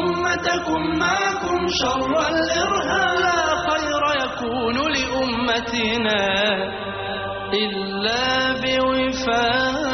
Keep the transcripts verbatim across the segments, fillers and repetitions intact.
أمتكم معكم شر الإرهاب. لا خير يكون لأمتنا إلا بوفاق.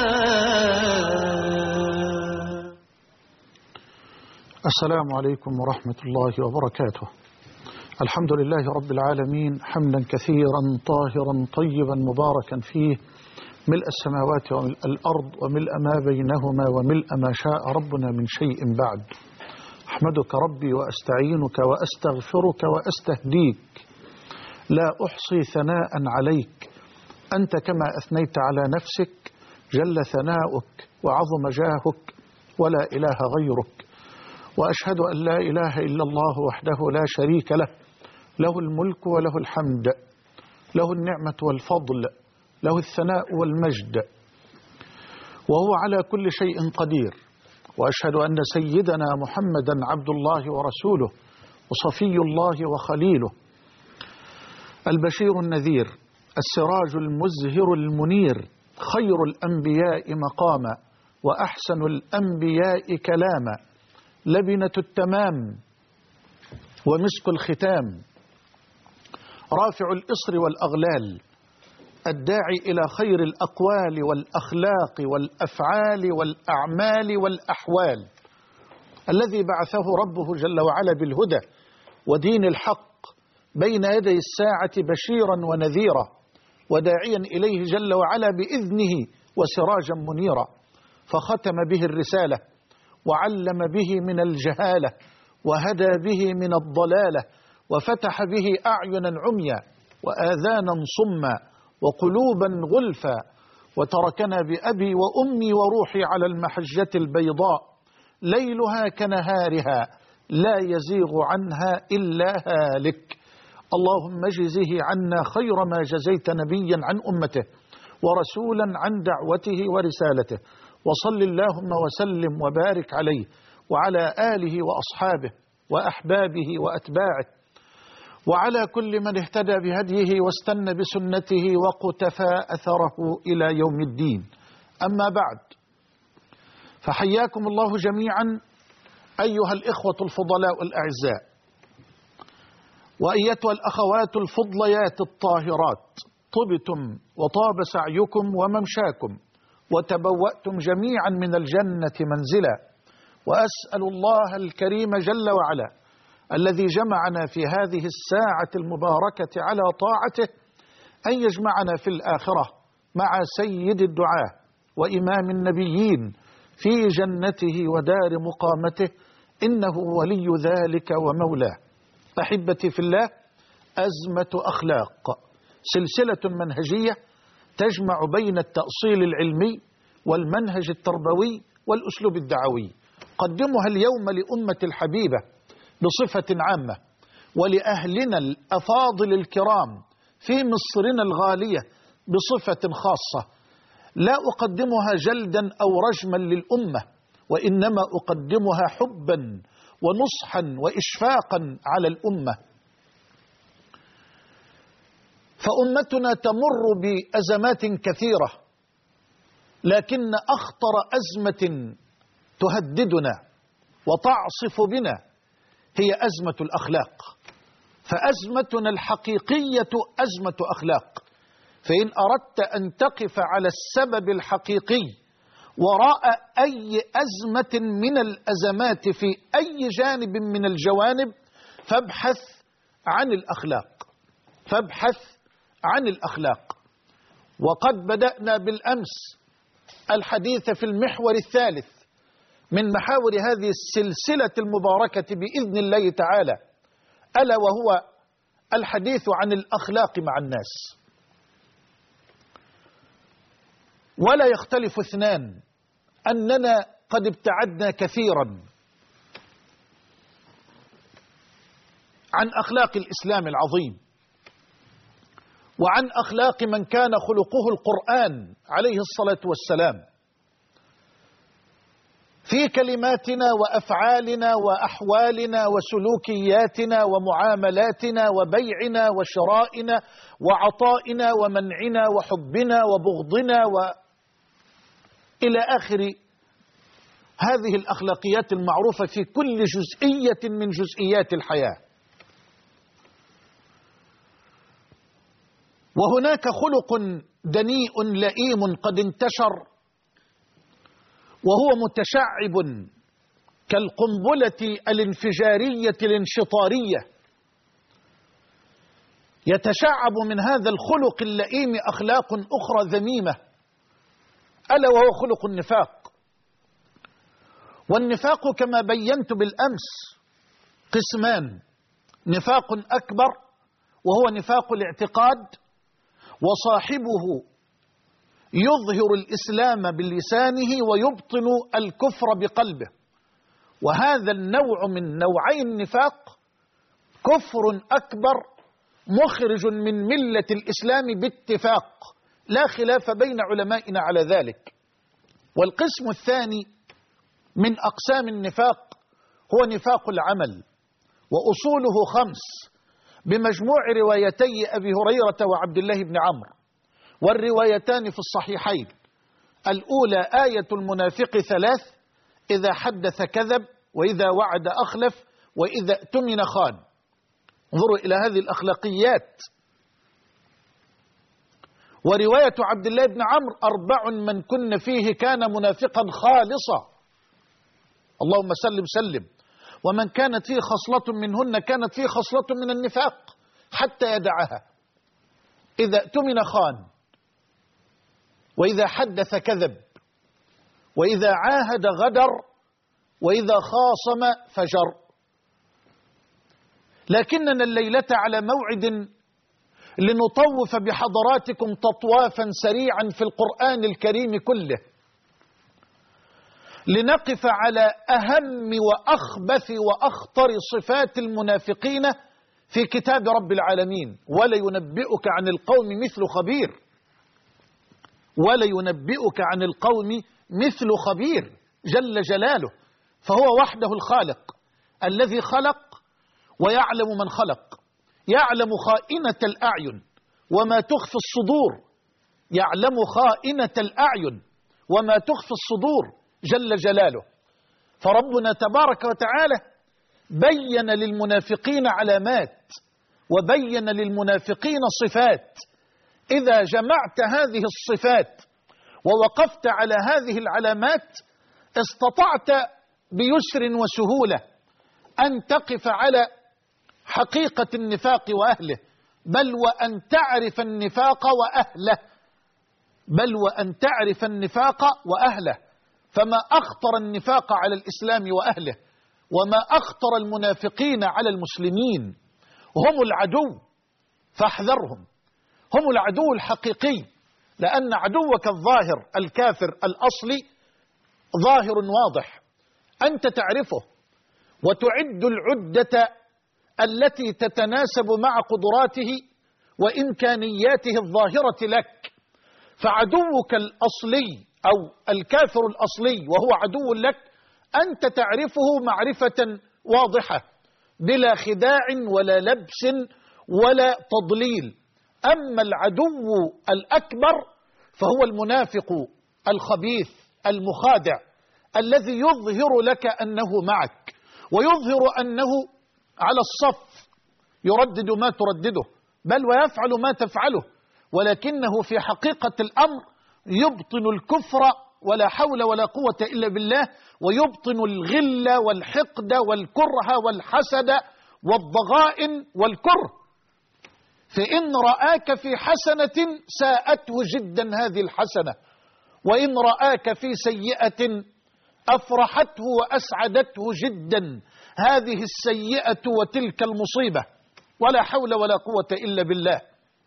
السلام عليكم ورحمة الله وبركاته. الحمد لله رب العالمين، حمدا كثيرا طاهرا طيبا مباركا فيه، ملء السماوات وملء الأرض وملء ما بينهما وملء ما شاء ربنا من شيء بعد. أحمدك ربي وأستعينك وأستغفرك وأستهديك، لا أحصي ثناء عليك، أنت كما أثنيت على نفسك جل ثناؤك وعظم جاهك ولا إله غيرك. وأشهد أن لا إله إلا الله وحده لا شريك له، له الملك وله الحمد، له النعمة والفضل، له الثناء والمجد، وهو على كل شيء قدير. وأشهد أن سيدنا محمدا عبد الله ورسوله وصفي الله وخليله، البشير النذير، السراج المزهر المنير، خير الأنبياء مقاما وأحسن الأنبياء كلاما، لبنة التمام ومسك الختام، رافع الإصر والأغلال، الداعي إلى خير الأقوال والأخلاق والأفعال والأعمال والأحوال، الذي بعثه ربه جل وعلا بالهدى ودين الحق بين يدي الساعة بشيرا ونذيرا، وداعيا إليه جل وعلا بإذنه وسراجا منيرا، فختم به الرسالة وعلم به من الجهالة وهدى به من الضلالة، وفتح به أعينا عميا وآذانا صما وقلوبا غلفا، وتركنا بأبي وأمي وروحي على المحجة البيضاء ليلها كنهارها لا يزيغ عنها إلا هالك. اللهم اجزه عنا خير ما جزيت نبيا عن أمته ورسولا عن دعوته ورسالته، وصل اللهم وسلم وبارك عليه وعلى آله وأصحابه وأحبابه وأتباعه وعلى كل من اهتدى بهديه واستنى بسنته وقتفى أثره إلى يوم الدين. أما بعد، فحياكم الله جميعا أيها الإخوة الفضلاء الأعزاء، وأيتها الأخوات الفضليات الطاهرات، طبتم وطاب سعيكم وممشاكم وتبوأتم جميعا من الجنة منزلا. وأسأل الله الكريم جل وعلا الذي جمعنا في هذه الساعة المباركة على طاعته أن يجمعنا في الآخرة مع سيد الدعاة وإمام النبيين في جنته ودار مقامته، إنه ولي ذلك ومولاه. أحبتي في الله، أزمة أخلاق، سلسلة منهجية تجمع بين التأصيل العلمي والمنهج التربوي والأسلوب الدعوي، قدمها اليوم لأمة الحبيبة بصفة عامة، ولأهلنا الأفاضل الكرام في مصرنا الغالية بصفة خاصة. لا أقدمها جلدا أو رجما للأمة، وإنما أقدمها حبا ونصحا وإشفاقا على الأمة. فأمتنا تمر بأزمات كثيرة، لكن أخطر أزمة تهددنا وتعصف بنا هي أزمة الأخلاق. فأزمتنا الحقيقية أزمة أخلاق. فإن أردت أن تقف على السبب الحقيقي وراء أي أزمة من الأزمات في أي جانب من الجوانب، فابحث عن الأخلاق، فابحث عن الأخلاق. وقد بدأنا بالأمس الحديث في المحور الثالث من محاور هذه السلسلة المباركة بإذن الله تعالى، ألا وهو الحديث عن الأخلاق مع الناس. ولا يختلف اثنان أننا قد ابتعدنا كثيرا عن أخلاق الإسلام العظيم، وعن أخلاق من كان خلقه القرآن عليه الصلاة والسلام، في كلماتنا وأفعالنا وأحوالنا وسلوكياتنا ومعاملاتنا وبيعنا وشرائنا وعطائنا ومنعنا وحبنا وبغضنا وإلى آخر هذه الأخلاقيات المعروفة في كل جزئية من جزئيات الحياة. وهناك خلق دنيء لئيم قد انتشر وهو متشعب كالقنبلة الانفجارية الانشطارية. يتشعب من هذا الخلق اللئيم أخلاق أخرى ذميمة، ألا وهو خلق النفاق. والنفاق كما بينت بالأمس قسمان: نفاق أكبر وهو نفاق الاعتقاد، وصاحبه يظهر الإسلام بلسانه ويبطن الكفر بقلبه، وهذا النوع من نوعي النفاق كفر أكبر مخرج من ملة الإسلام باتفاق، لا خلاف بين علمائنا على ذلك. والقسم الثاني من أقسام النفاق هو نفاق العمل، وأصوله خمس بمجموع روايتي أبي هريرة وعبد الله بن عمرو، والروايتان في الصحيحين. الأولى آية المنافق ثلاث: إذا حدث كذب، وإذا وعد أخلف، وإذا اؤتمن خان. انظروا إلى هذه الأخلاقيات. ورواية عبد الله بن عمرو: أربع من كن فيه كان منافقا خالصا. اللهم سلم سلم. ومن كانت فيه خصلة منهن كانت فيه خصلة من النفاق حتى يدعها: إذا اؤتمن خان، وإذا حدث كذب، وإذا عاهد غدر، وإذا خاصم فجر. لكننا الليلة على موعد لنطوف بحضراتكم تطوافا سريعا في القرآن الكريم كله، لنقف على أهم وأخبث وأخطر صفات المنافقين في كتاب رب العالمين. ولا ينبئك عن القوم مثل خبير، ولا ينبئك عن القوم مثل خبير جل جلاله. فهو وحده الخالق الذي خلق ويعلم من خلق، يعلم خائنة الأعين وما تخفي الصدور، يعلم خائنة الأعين وما تخفي الصدور جل جلاله. فربنا تبارك وتعالى بين للمنافقين علامات وبين للمنافقين صفات. إذا جمعت هذه الصفات ووقفت على هذه العلامات استطعت بيسر وسهولة أن تقف على حقيقة النفاق وأهله، بل وأن تعرف النفاق وأهله، بل وأن تعرف النفاق وأهله. فما أخطر النفاق على الإسلام وأهله، وما أخطر المنافقين على المسلمين. هم العدو فاحذرهم، هم العدو الحقيقي، لأن عدوك الظاهر الكافر الأصلي ظاهر واضح، أنت تعرفه وتعد العدة التي تتناسب مع قدراته وإمكانياته الظاهرة لك. فعدوك الأصلي أو الكافر الأصلي وهو عدو لك أنت تعرفه معرفة واضحة بلا خداع ولا لبس ولا تضليل. أما العدو الأكبر فهو المنافق الخبيث المخادع الذي يظهر لك أنه معك ويظهر أنه على الصف، يردد ما تردده بل ويفعل ما تفعله، ولكنه في حقيقة الأمر يبطن الكفر ولا حول ولا قوة إلا بالله، ويبطن الغل والحقد والكره والحسد والضغائن والكره. فإن رآك في حسنة ساءته جدا هذه الحسنة، وإن رآك في سيئة أفرحته وأسعدته جدا هذه السيئة وتلك المصيبة، ولا حول ولا قوة إلا بالله.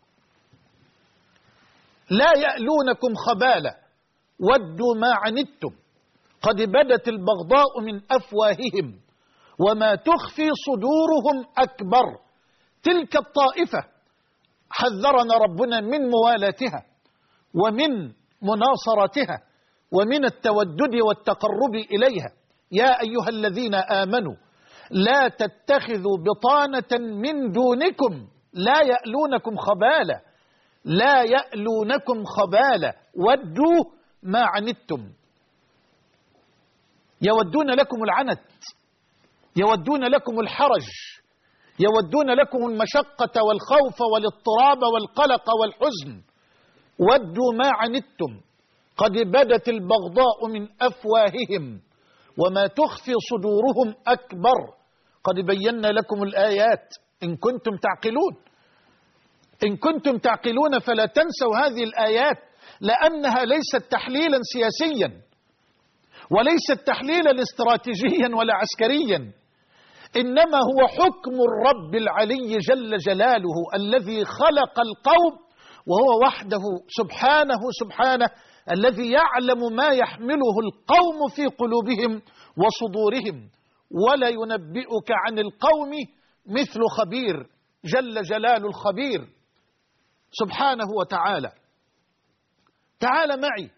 لا يألونكم خبالا ودوا ما عنتم قد بدت البغضاء من أفواههم وما تخفي صدورهم أكبر. تلك الطائفة حذرنا ربنا من موالاتها ومن مناصرتها ومن التودد والتقرب إليها. يا أيها الذين آمنوا لا تتخذوا بطانة من دونكم لا يألونكم خبالا، لا يألونكم خبالا ودوا ما عنتم. يودون لكم العنت، يودون لكم الحرج، يودون لكم المشقة والخوف والاضطراب والقلق والحزن. ودوا ما عنتم قد بدت البغضاء من أفواههم وما تخفي صدورهم أكبر قد بينا لكم الآيات إن كنتم تعقلون. إن كنتم تعقلون فلا تنسوا هذه الآيات، لأنها ليست تحليلا سياسيا وليست تحليلا استراتيجيا ولا عسكريا، إنما هو حكم الرب العلي جل جلاله الذي خلق القوم، وهو وحده سبحانه سبحانه الذي يعلم ما يحمله القوم في قلوبهم وصدورهم. ولا ينبئك عن القوم مثل خبير، جل جلال الخبير سبحانه وتعالى. تعال معي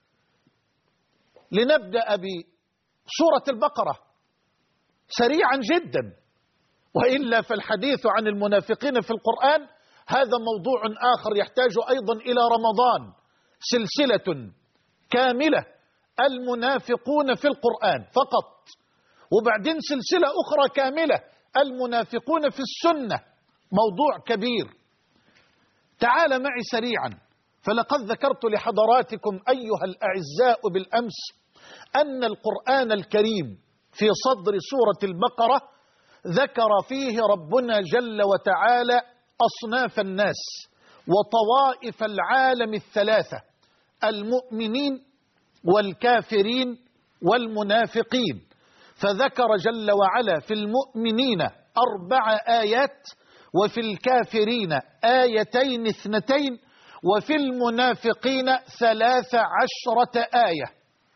لنبدأ بسورة البقرة سريعا جدا، وإلا فالحديث عن المنافقين في القرآن هذا موضوع آخر يحتاج أيضا إلى رمضان، سلسلة كاملة المنافقون في القرآن فقط، وبعدين سلسلة أخرى كاملة المنافقون في السنة، موضوع كبير. تعال معي سريعا، فلقد ذكرت لحضراتكم أيها الأعزاء بالأمس أن القرآن الكريم في صدر سورة البقرة ذكر فيه ربنا جل وتعالى أصناف الناس وطوائف العالم الثلاثة، المؤمنين والكافرين والمنافقين. فذكر جل وعلا في المؤمنين أربع آيات، وفي الكافرين آيتين اثنتين، وفي المنافقين ثلاث عشرة آية.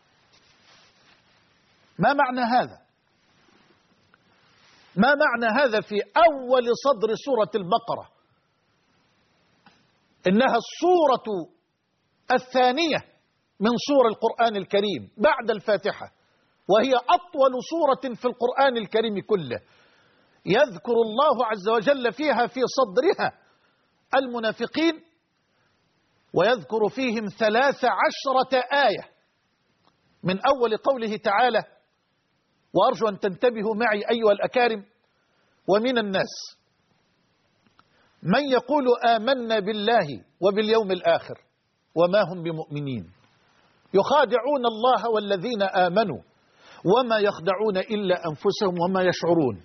ما معنى هذا؟ ما معنى هذا في أول صدر سورة البقرة؟ إنها السورة الثانية من سور القرآن الكريم بعد الفاتحة، وهي أطول سورة في القرآن الكريم كله. يذكر الله عز وجل فيها في صدرها المنافقين، ويذكر فيهم ثلاث عشرة آية من أول قوله تعالى، وأرجو أن تنتبهوا معي أيها الأكارم: ومن الناس من يقول آمنا بالله وباليوم الآخر وما هم بمؤمنين يخادعون الله والذين آمنوا وما يخدعون إلا أنفسهم وما يشعرون.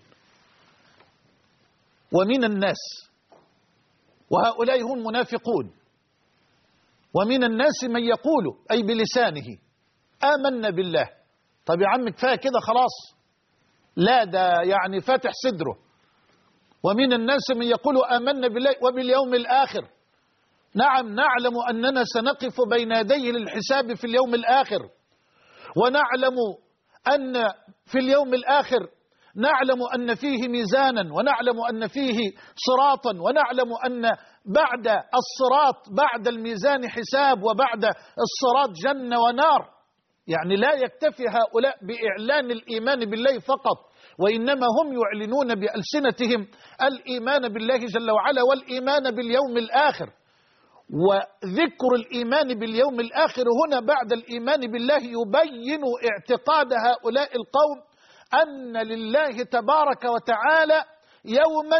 ومن الناس، وهؤلاء هم المنافقون، ومن الناس من يقول أي بلسانه آمنا بالله. طب يا عم كفاية كده خلاص، لا ده يعني فاتح صدره. ومن الناس من يقول آمنا بالله وباليوم الآخر. نعم، نعلم أننا سنقف بين يديه للحساب في اليوم الآخر، ونعلم أن في اليوم الآخر نعلم أن فيه ميزانا، ونعلم أن فيه صراطا، ونعلم أن بعد الصراط بعد الميزان حساب، وبعد الصراط جنة ونار. يعني لا يكتفي هؤلاء بإعلان الإيمان بالله فقط، وإنما هم يعلنون بألسنتهم الإيمان بالله جل وعلا والإيمان باليوم الآخر. وذكر الإيمان باليوم الآخر هنا بعد الإيمان بالله يبين اعتقاد هؤلاء القوم أن لله تبارك وتعالى يوما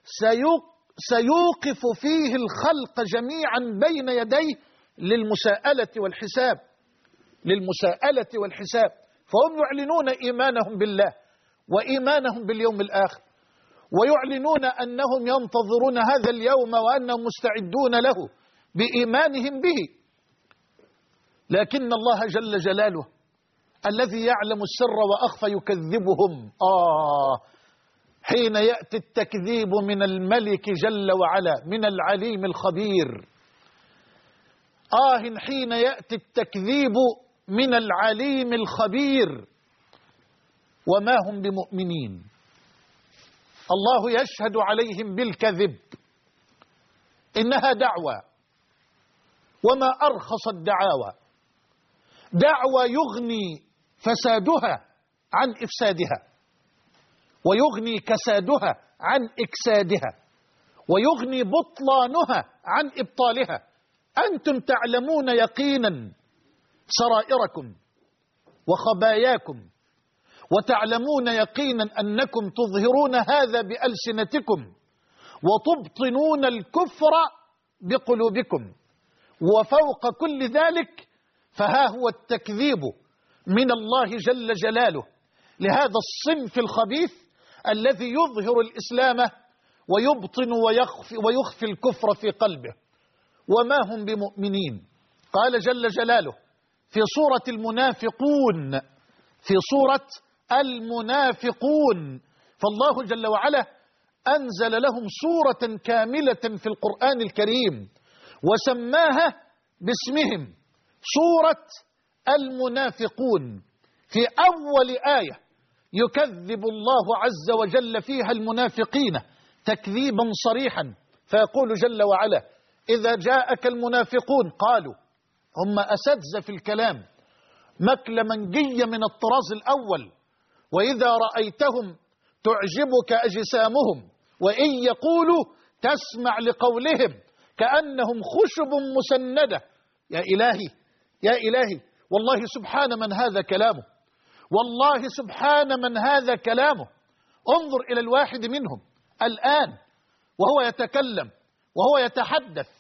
سيوقف فيه الخلق جميعا بين يديه للمساءلة والحساب للمساءلة والحساب. فهم يعلنون إيمانهم بالله وإيمانهم باليوم الآخر، ويعلنون أنهم ينتظرون هذا اليوم وأنهم مستعدون له بإيمانهم به. لكن الله جل جلاله الذي يعلم السر وأخفى يكذبهم. آه حين يأتي التكذيب من الملك جل وعلا من العليم الخبير. آه حين يأتي التكذيب من العليم الخبير. وما هم بمؤمنين، الله يشهد عليهم بالكذب. إنها دعوة، وما أرخص الدعاوى، دعوة يغني فسادها عن إفسادها، ويغني كسادها عن إكسادها، ويغني بطلانها عن إبطالها. أنتم تعلمون يقينا سرائركم وخباياكم وتعلمون يقينا أنكم تظهرون هذا بألسنتكم وتبطنون الكفر بقلوبكم، وفوق كل ذلك فها هو التكذيب من الله جل جلاله لهذا الصنف الخبيث الذي يظهر الإسلام ويبطن ويخفي, ويخفي الكفر في قلبه، وما هم بمؤمنين. قال جل جلاله في سورة المنافقون في سورة المنافقون فالله جل وعلا أنزل لهم سورة كاملة في القرآن الكريم وسماها باسمهم سورة المنافقون. في أول آية يكذب الله عز وجل فيها المنافقين تكذيبا صريحا، فيقول جل وعلا إذا جاءك المنافقون قالوا، هم أساتذة في الكلام، مكل منجية من الطراز الأول، وإذا رأيتهم تعجبك أجسامهم وإن يقولوا تسمع لقولهم كأنهم خشب مسندة. يا إلهي يا إلهي، والله سبحان من هذا كلامه، والله سبحان من هذا كلامه. انظر إلى الواحد منهم الآن وهو يتكلم وهو يتحدث،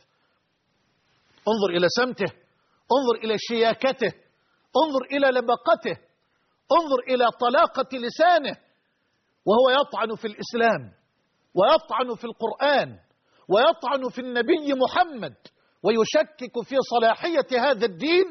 انظر إلى سمته، انظر إلى شياكته، انظر إلى لبقته، انظر إلى طلاقة لسانه، وهو يطعن في الإسلام ويطعن في القرآن ويطعن في النبي محمد ويشكك في صلاحية هذا الدين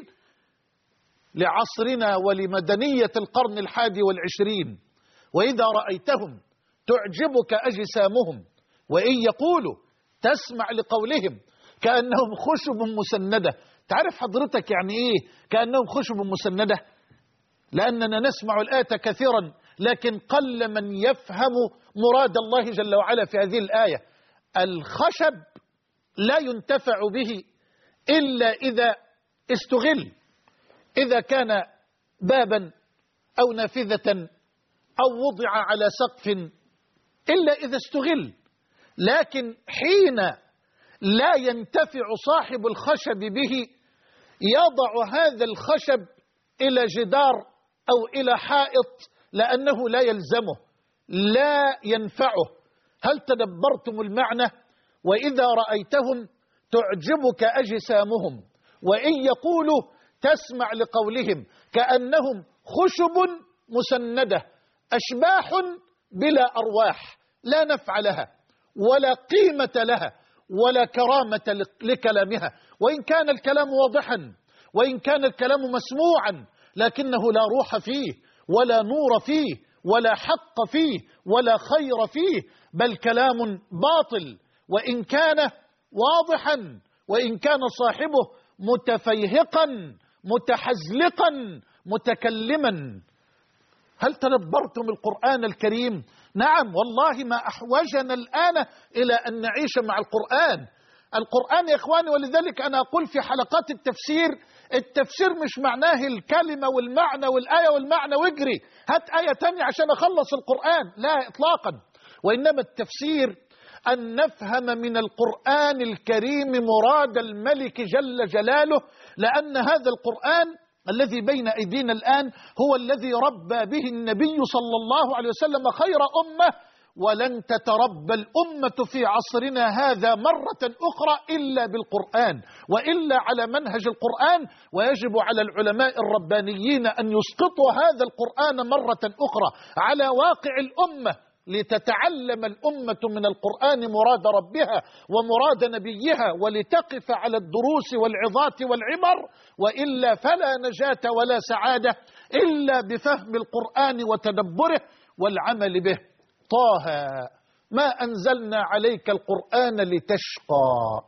لعصرنا ولمدنية القرن الحادي والعشرين. وإذا رأيتهم تعجبك أجسامهم وإن يقولوا تسمع لقولهم كأنهم خشب مسندة. تعرف حضرتك يعني إيه كأنهم خشب مسندة؟ لأننا نسمع الآية كثيرا لكن قل من يفهم مراد الله جل وعلا في هذه الآية. الخشب لا ينتفع به إلا إذا استغل، إذا كان بابا أو نافذة أو وضع على سقف، إلا إذا استغل. لكن حين لا ينتفع صاحب الخشب به يضع هذا الخشب إلى جدار أو إلى حائط لأنه لا يلزمه، لا ينفعه. هل تدبرتم المعنى؟ وإذا رأيتهم تعجبك أجسامهم وإن يقولوا تسمع لقولهم كأنهم خشب مسندة، أشباح بلا أرواح لا نفع لها ولا قيمة لها ولا كرامة لكلامها، وإن كان الكلام واضحا وإن كان الكلام مسموعا لكنه لا روح فيه ولا نور فيه ولا حق فيه ولا خير فيه، بل كلام باطل وإن كان واضحا وإن كان صاحبه متفيهقا متحزلقا متكلما. هل تدبرتم القرآن الكريم؟ نعم والله ما أحوجنا الآن إلى أن نعيش مع القرآن. القرآن يا إخواني، ولذلك أنا أقول في حلقات التفسير، التفسير مش معناه الكلمة والمعنى والآية والمعنى واجري هات آية تانية عشان أخلص القرآن، لا إطلاقا. وإنما التفسير أن نفهم من القرآن الكريم مراد الملك جل جلاله، لأن هذا القرآن الذي بين أيدينا الآن هو الذي ربى به النبي صلى الله عليه وسلم خير أمة، ولن تتربى الأمة في عصرنا هذا مرة أخرى إلا بالقرآن وإلا على منهج القرآن. ويجب على العلماء الربانيين أن يسقطوا هذا القرآن مرة أخرى على واقع الأمة لتتعلم الأمة من القرآن مراد ربها ومراد نبيها ولتقف على الدروس والعظات والعبر، وإلا فلا نجاة ولا سعادة إلا بفهم القرآن وتدبره والعمل به. طه ما أنزلنا عليك القرآن لتشقى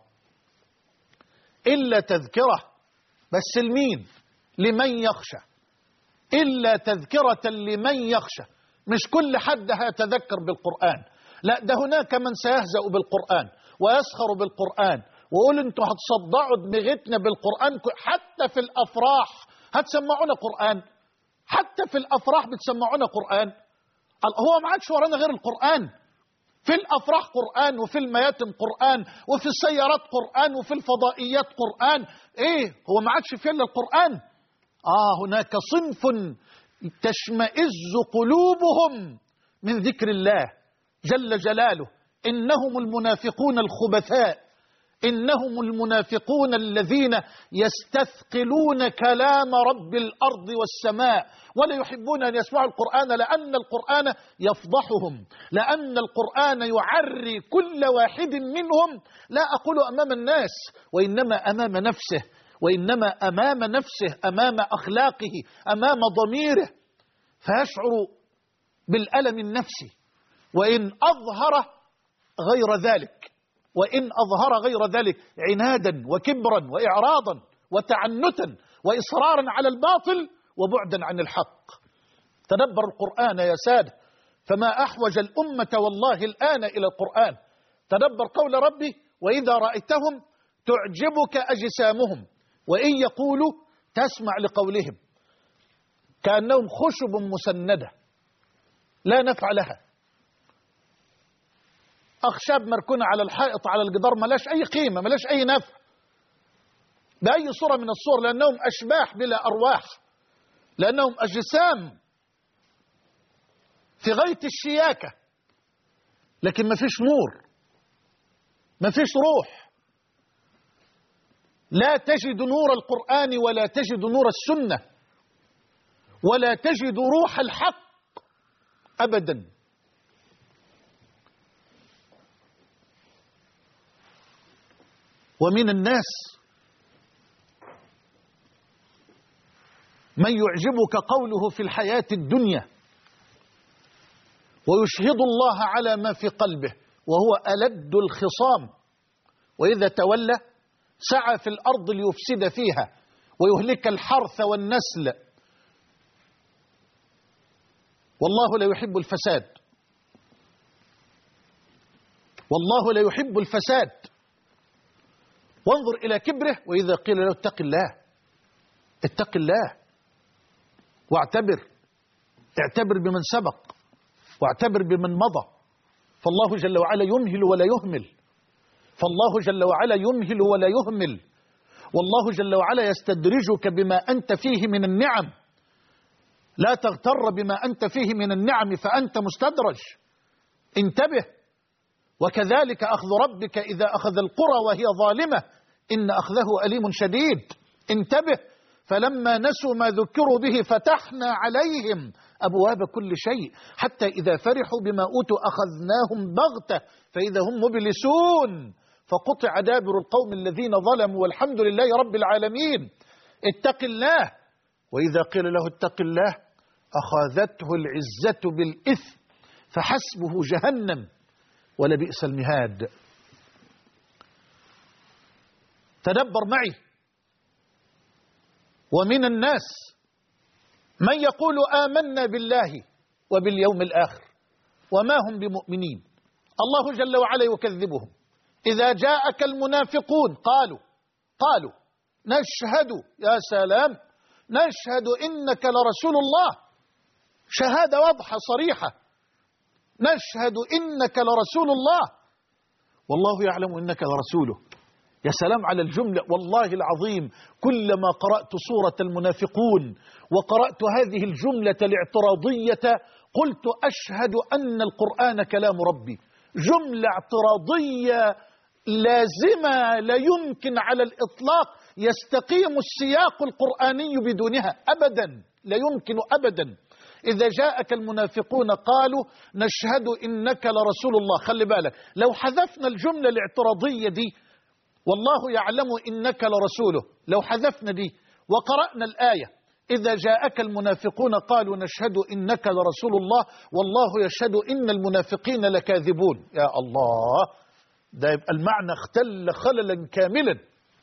إلا تذكرة، بس لمين؟ لمن يخشى، إلا تذكرة لمن يخشى. مش كل حد هيتذكر بالقرآن، لا ده هناك من سيهزأ بالقرآن ويسخر بالقرآن ويقول انتوا هتصدعوا دماغتنا بالقرآن. حتى في الأفراح هتسمعونا قرآن، حتى في الأفراح بتسمعونا قرآن. هو ما عادش ورانا غير القرآن. في الأفراح قرآن وفي المياتم قرآن وفي السيارات قرآن وفي الفضائيات قرآن. ايه هو ما عادش في إلا القرآن؟ آه هناك صنف تشمئز قلوبهم من ذكر الله جل جلاله. إنهم المنافقون الخبثاء، إنهم المنافقون الذين يستثقلون كلام رب الأرض والسماء ولا يحبون أن يسمعوا القرآن، لأن القرآن يفضحهم، لأن القرآن يعري كل واحد منهم، لا أقول أمام الناس وإنما أمام نفسه، وإنما أمام نفسه، أمام أخلاقه، أمام ضميره، فيشعر بالألم النفسي وإن أظهر غير ذلك، وإن أظهر غير ذلك عنادا وكبرا وإعراضا وتعنتا وإصرارا على الباطل وبعدا عن الحق. تدبر القرآن يا سادة، فما أحوج الأمة والله الآن إلى القرآن. تدبر قول ربي: وإذا رأيتهم تعجبك أجسامهم وإن يقولوا تسمع لقولهم كأنهم خشب مسندة لا نفع لها، أخشاب مركونة على الحائط على الجدار ملاش أي قيمة، ملاش أي نفع بأي صورة من الصور، لأنهم أشباح بلا أرواح، لأنهم أجسام في غاية الشياكة، لكن ما فيش نور، ما فيش روح. لا تجد نور القرآن ولا تجد نور السنة ولا تجد روح الحق أبدا. ومن الناس من يعجبك قوله في الحياة الدنيا ويشهد الله على ما في قلبه وهو ألد الخصام، وإذا تولى سعى في الأرض ليفسد فيها ويهلك الحرث والنسل، والله لا يحب الفساد، والله لا يحب الفساد. وانظر إلى كبره، وإذا قيل له اتق الله اتق الله واعتبر، اعتبر بمن سبق واعتبر بمن مضى، فالله جل وعلا يمهل ولا يهمل، فالله جل وعلا يمهل ولا يهمل، والله جل وعلا يستدرجك بما أنت فيه من النعم، لا تغتر بما أنت فيه من النعم فأنت مستدرج، انتبه. وكذلك أخذ ربك إذا أخذ القرى وهي ظالمة إن أخذه أليم شديد، انتبه. فلما نسوا ما ذكروا به فتحنا عليهم أبواب كل شيء حتى إذا فرحوا بما أوتوا أخذناهم بغتة فإذا هم مبلسون فقطع دابر القوم الذين ظلموا والحمد لله رب العالمين. اتق الله، وإذا قيل له اتق الله أخذته العزة بالإثم فحسبه جهنم ولبئس المهاد. تدبر معي. ومن الناس من يقول آمنا بالله وباليوم الآخر وما هم بمؤمنين، الله جل وعلا يكذبهم. إذا جاءك المنافقون قالوا قالوا نشهد، يا سلام، نشهد إنك لرسول الله، شهادة واضحة صريحة، نشهد إنك لرسول الله والله يعلم إنك لرسوله. يا سلام على الجملة، والله العظيم كلما قرأت سورة المنافقون وقرأت هذه الجملة الاعتراضية قلت أشهد أن القرآن كلام ربي. جملة اعتراضية لازمة لا يمكن على الإطلاق يستقيم السياق القرآني بدونها أبدا، لا يمكن أبدا. إذا جاءك المنافقون قالوا نشهد إنك لرسول الله، خلي بالك لو حذفنا الجملة الاعتراضية دي والله يعلم إنك لرسوله، لو حذفنا دي وقرأنا الآية إذا جاءك المنافقون قالوا نشهد إنك لرسول الله والله يشهد إن المنافقين لكاذبون، يا الله، ده يبقى المعنى اختل خللا كاملا،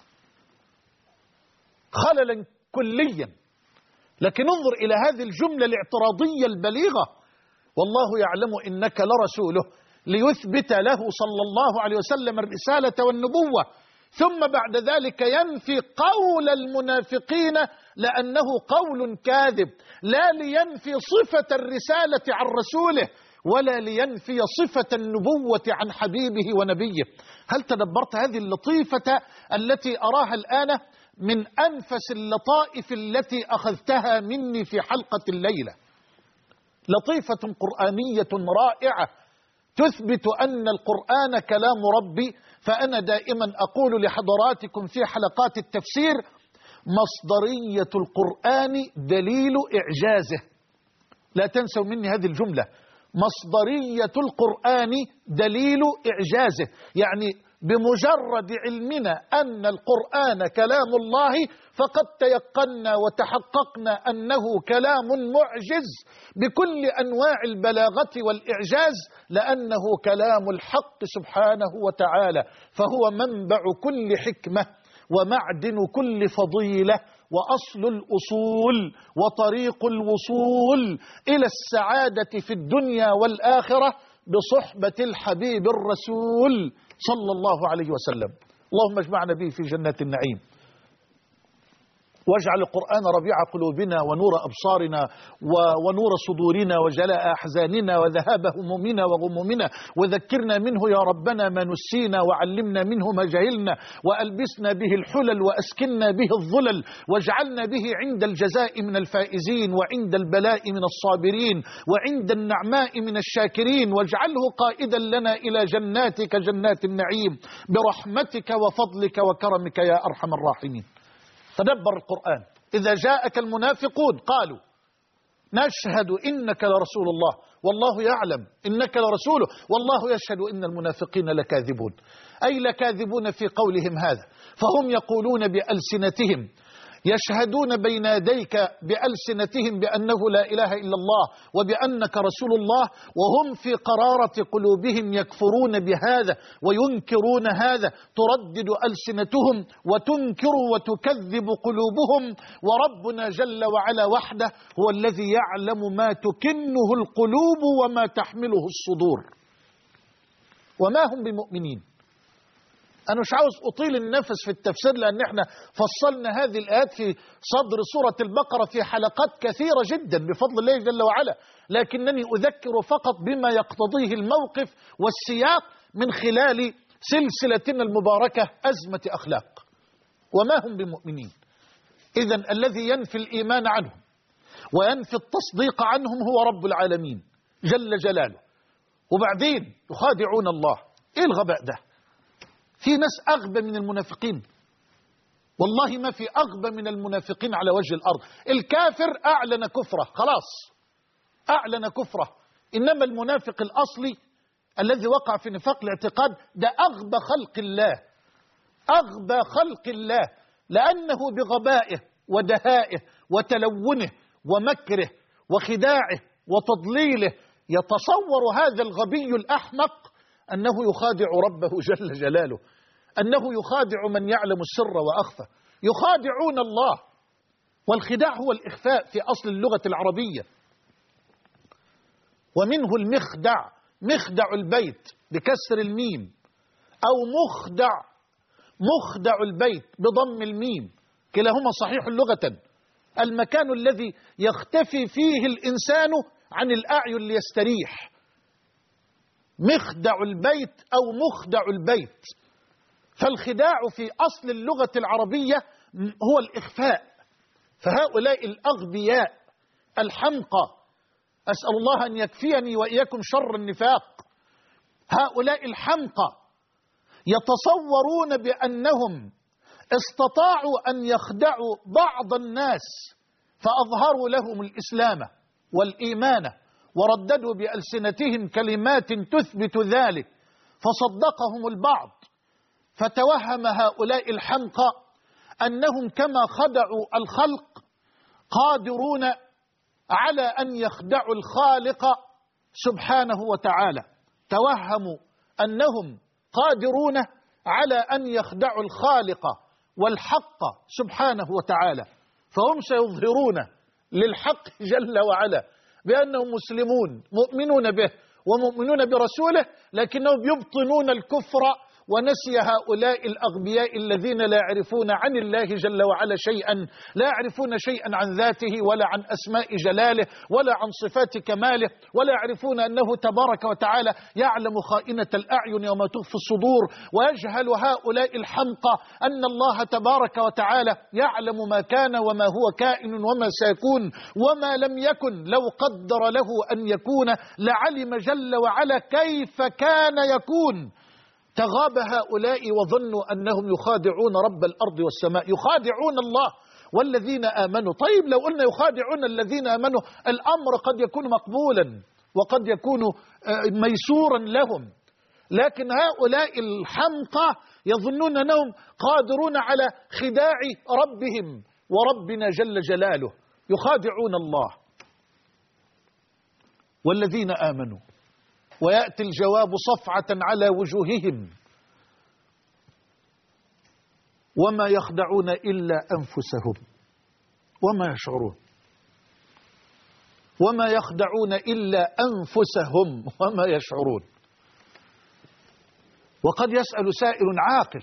خللا كليا. لكن انظر إلى هذه الجملة الاعتراضية البليغة، والله يعلم إنك لرسوله، ليثبت له صلى الله عليه وسلم الرسالة والنبوة، ثم بعد ذلك ينفي قول المنافقين لأنه قول كاذب، لا لينفي صفة الرسالة عن رسوله ولا لينفي صفة النبوة عن حبيبه ونبيه. هل تدبرت هذه اللطيفة التي أراها الآن من أنفس اللطائف التي أخذتها مني في حلقة الليلة، لطيفة قرآنية رائعة تثبت أن القرآن كلام ربي. فأنا دائما أقول لحضراتكم في حلقات التفسير: مصدرية القرآن دليل إعجازه. لا تنسوا مني هذه الجملة، مصدرية القرآن دليل إعجازه، يعني بمجرد علمنا أن القرآن كلام الله فقد تيقنا وتحققنا أنه كلام معجز بكل أنواع البلاغة والإعجاز، لأنه كلام الحق سبحانه وتعالى، فهو منبع كل حكمة ومعدن كل فضيلة وأصل الأصول وطريق الوصول إلى السعادة في الدنيا والآخرة بصحبة الحبيب الرسول صلى الله عليه وسلم. اللهم اجمعنا به في جنات النعيم، واجعل القرآن ربيع قلوبنا ونور أبصارنا ونور صدورنا وجلاء أحزاننا وذهاب همومنا وغمومنا، وذكرنا منه يا ربنا ما نسينا، وعلمنا منه ما جهلنا، وألبسنا به الحلل وأسكننا به الظلل، واجعلنا به عند الجزاء من الفائزين، وعند البلاء من الصابرين، وعند النعماء من الشاكرين، واجعله قائدا لنا إلى جناتك جنات النعيم برحمتك وفضلك وكرمك يا أرحم الراحمين. تدبر القرآن. إذا جاءك المنافقون قالوا نشهد إنك لرسول الله والله يعلم إنك لرسوله والله يشهد إن المنافقين لكاذبون، أي لكاذبون في قولهم هذا، فهم يقولون بألسنتهم، يشهدون بين يديك بألسنتهم بأنه لا إله إلا الله وبأنك رسول الله، وهم في قرارة قلوبهم يكفرون بهذا وينكرون هذا، تردد ألسنتهم وتنكر وتكذب قلوبهم، وربنا جل وعلا وحده هو الذي يعلم ما تكنه القلوب وما تحمله الصدور، وما هم بمؤمنين. أنا مش عاوز أطيل النفس في التفسير، لأن احنا فصلنا هذه الآيات في صدر سورة البقرة في حلقات كثيرة جدا بفضل الله جل وعلا، لكنني أذكر فقط بما يقتضيه الموقف والسياق من خلال سلسلتنا المباركة أزمة أخلاق. وما هم بمؤمنين، إذن الذي ينفي الإيمان عنهم وينفي التصديق عنهم هو رب العالمين جل جلاله، وبعدين يخادعون الله. إيه الغباء ده؟ في ناس أغبى من المنافقين، والله ما في أغبى من المنافقين على وجه الأرض. الكافر أعلن كفره، خلاص أعلن كفره، إنما المنافق الأصلي الذي وقع في نفاق الاعتقاد ده أغبى خلق الله، أغبى خلق الله، لأنه بغبائه ودهائه وتلونه ومكره وخداعه وتضليله يتصور هذا الغبي الأحمق أنه يخادع ربه جل جلاله، أنه يخادع من يعلم السر وأخفى، يخادعون الله. والخداع هو الإخفاء في أصل اللغة العربية، ومنه المخدع، مخدع البيت بكسر الميم، أو مخدع، مخدع البيت بضم الميم، كلاهما صحيح لغة، المكان الذي يختفي فيه الإنسان عن الأعين ليستريح، مخدع البيت أو مخدع البيت. فالخداع في أصل اللغة العربية هو الإخفاء. فهؤلاء الأغبياء الحمقى، أسأل الله أن يكفيني وإياكم شر النفاق، هؤلاء الحمقى يتصورون بأنهم استطاعوا أن يخدعوا بعض الناس فأظهروا لهم الإسلام والإيمان ورددوا بألسنتهم كلمات تثبت ذلك فصدقهم البعض، فتوهم هؤلاء الحمقى أنهم كما خدعوا الخلق قادرون على أن يخدعوا الخالق سبحانه وتعالى، توهموا أنهم قادرون على أن يخدعوا الخالق والحق سبحانه وتعالى، فهم سيظهرون للحق جل وعلا بأنهم مسلمون مؤمنون به ومؤمنون برسوله، لكنهم يبطنون الكفر ونسي هؤلاء الأغبياء الذين لا يعرفون عن الله جل وعلا شيئا، لا يعرفون شيئا عن ذاته ولا عن أسماء جلاله ولا عن صفات كماله، ولا يعرفون أنه تبارك وتعالى يعلم خائنة الأعين وما تخفي الصدور. ويجهل هؤلاء الحمقى أن الله تبارك وتعالى يعلم ما كان وما هو كائن وما سيكون وما لم يكن، لو قدر له أن يكون لعلم جل وعلا كيف كان يكون. تغاب هؤلاء وظنوا أنهم يخادعون رب الأرض والسماء، يخادعون الله والذين آمنوا. طيب لو قلنا يخادعون الذين آمنوا الأمر قد يكون مقبولا وقد يكون ميسورا لهم، لكن هؤلاء الحمقى يظنون أنهم قادرون على خداع ربهم وربنا جل جلاله، يخادعون الله والذين آمنوا. ويأتي الجواب صفعة على وجوههم وما يخدعون إلا أنفسهم وما يشعرون، وما يخدعون إلا أنفسهم وما يشعرون. وقد يسأل سائل عاقل: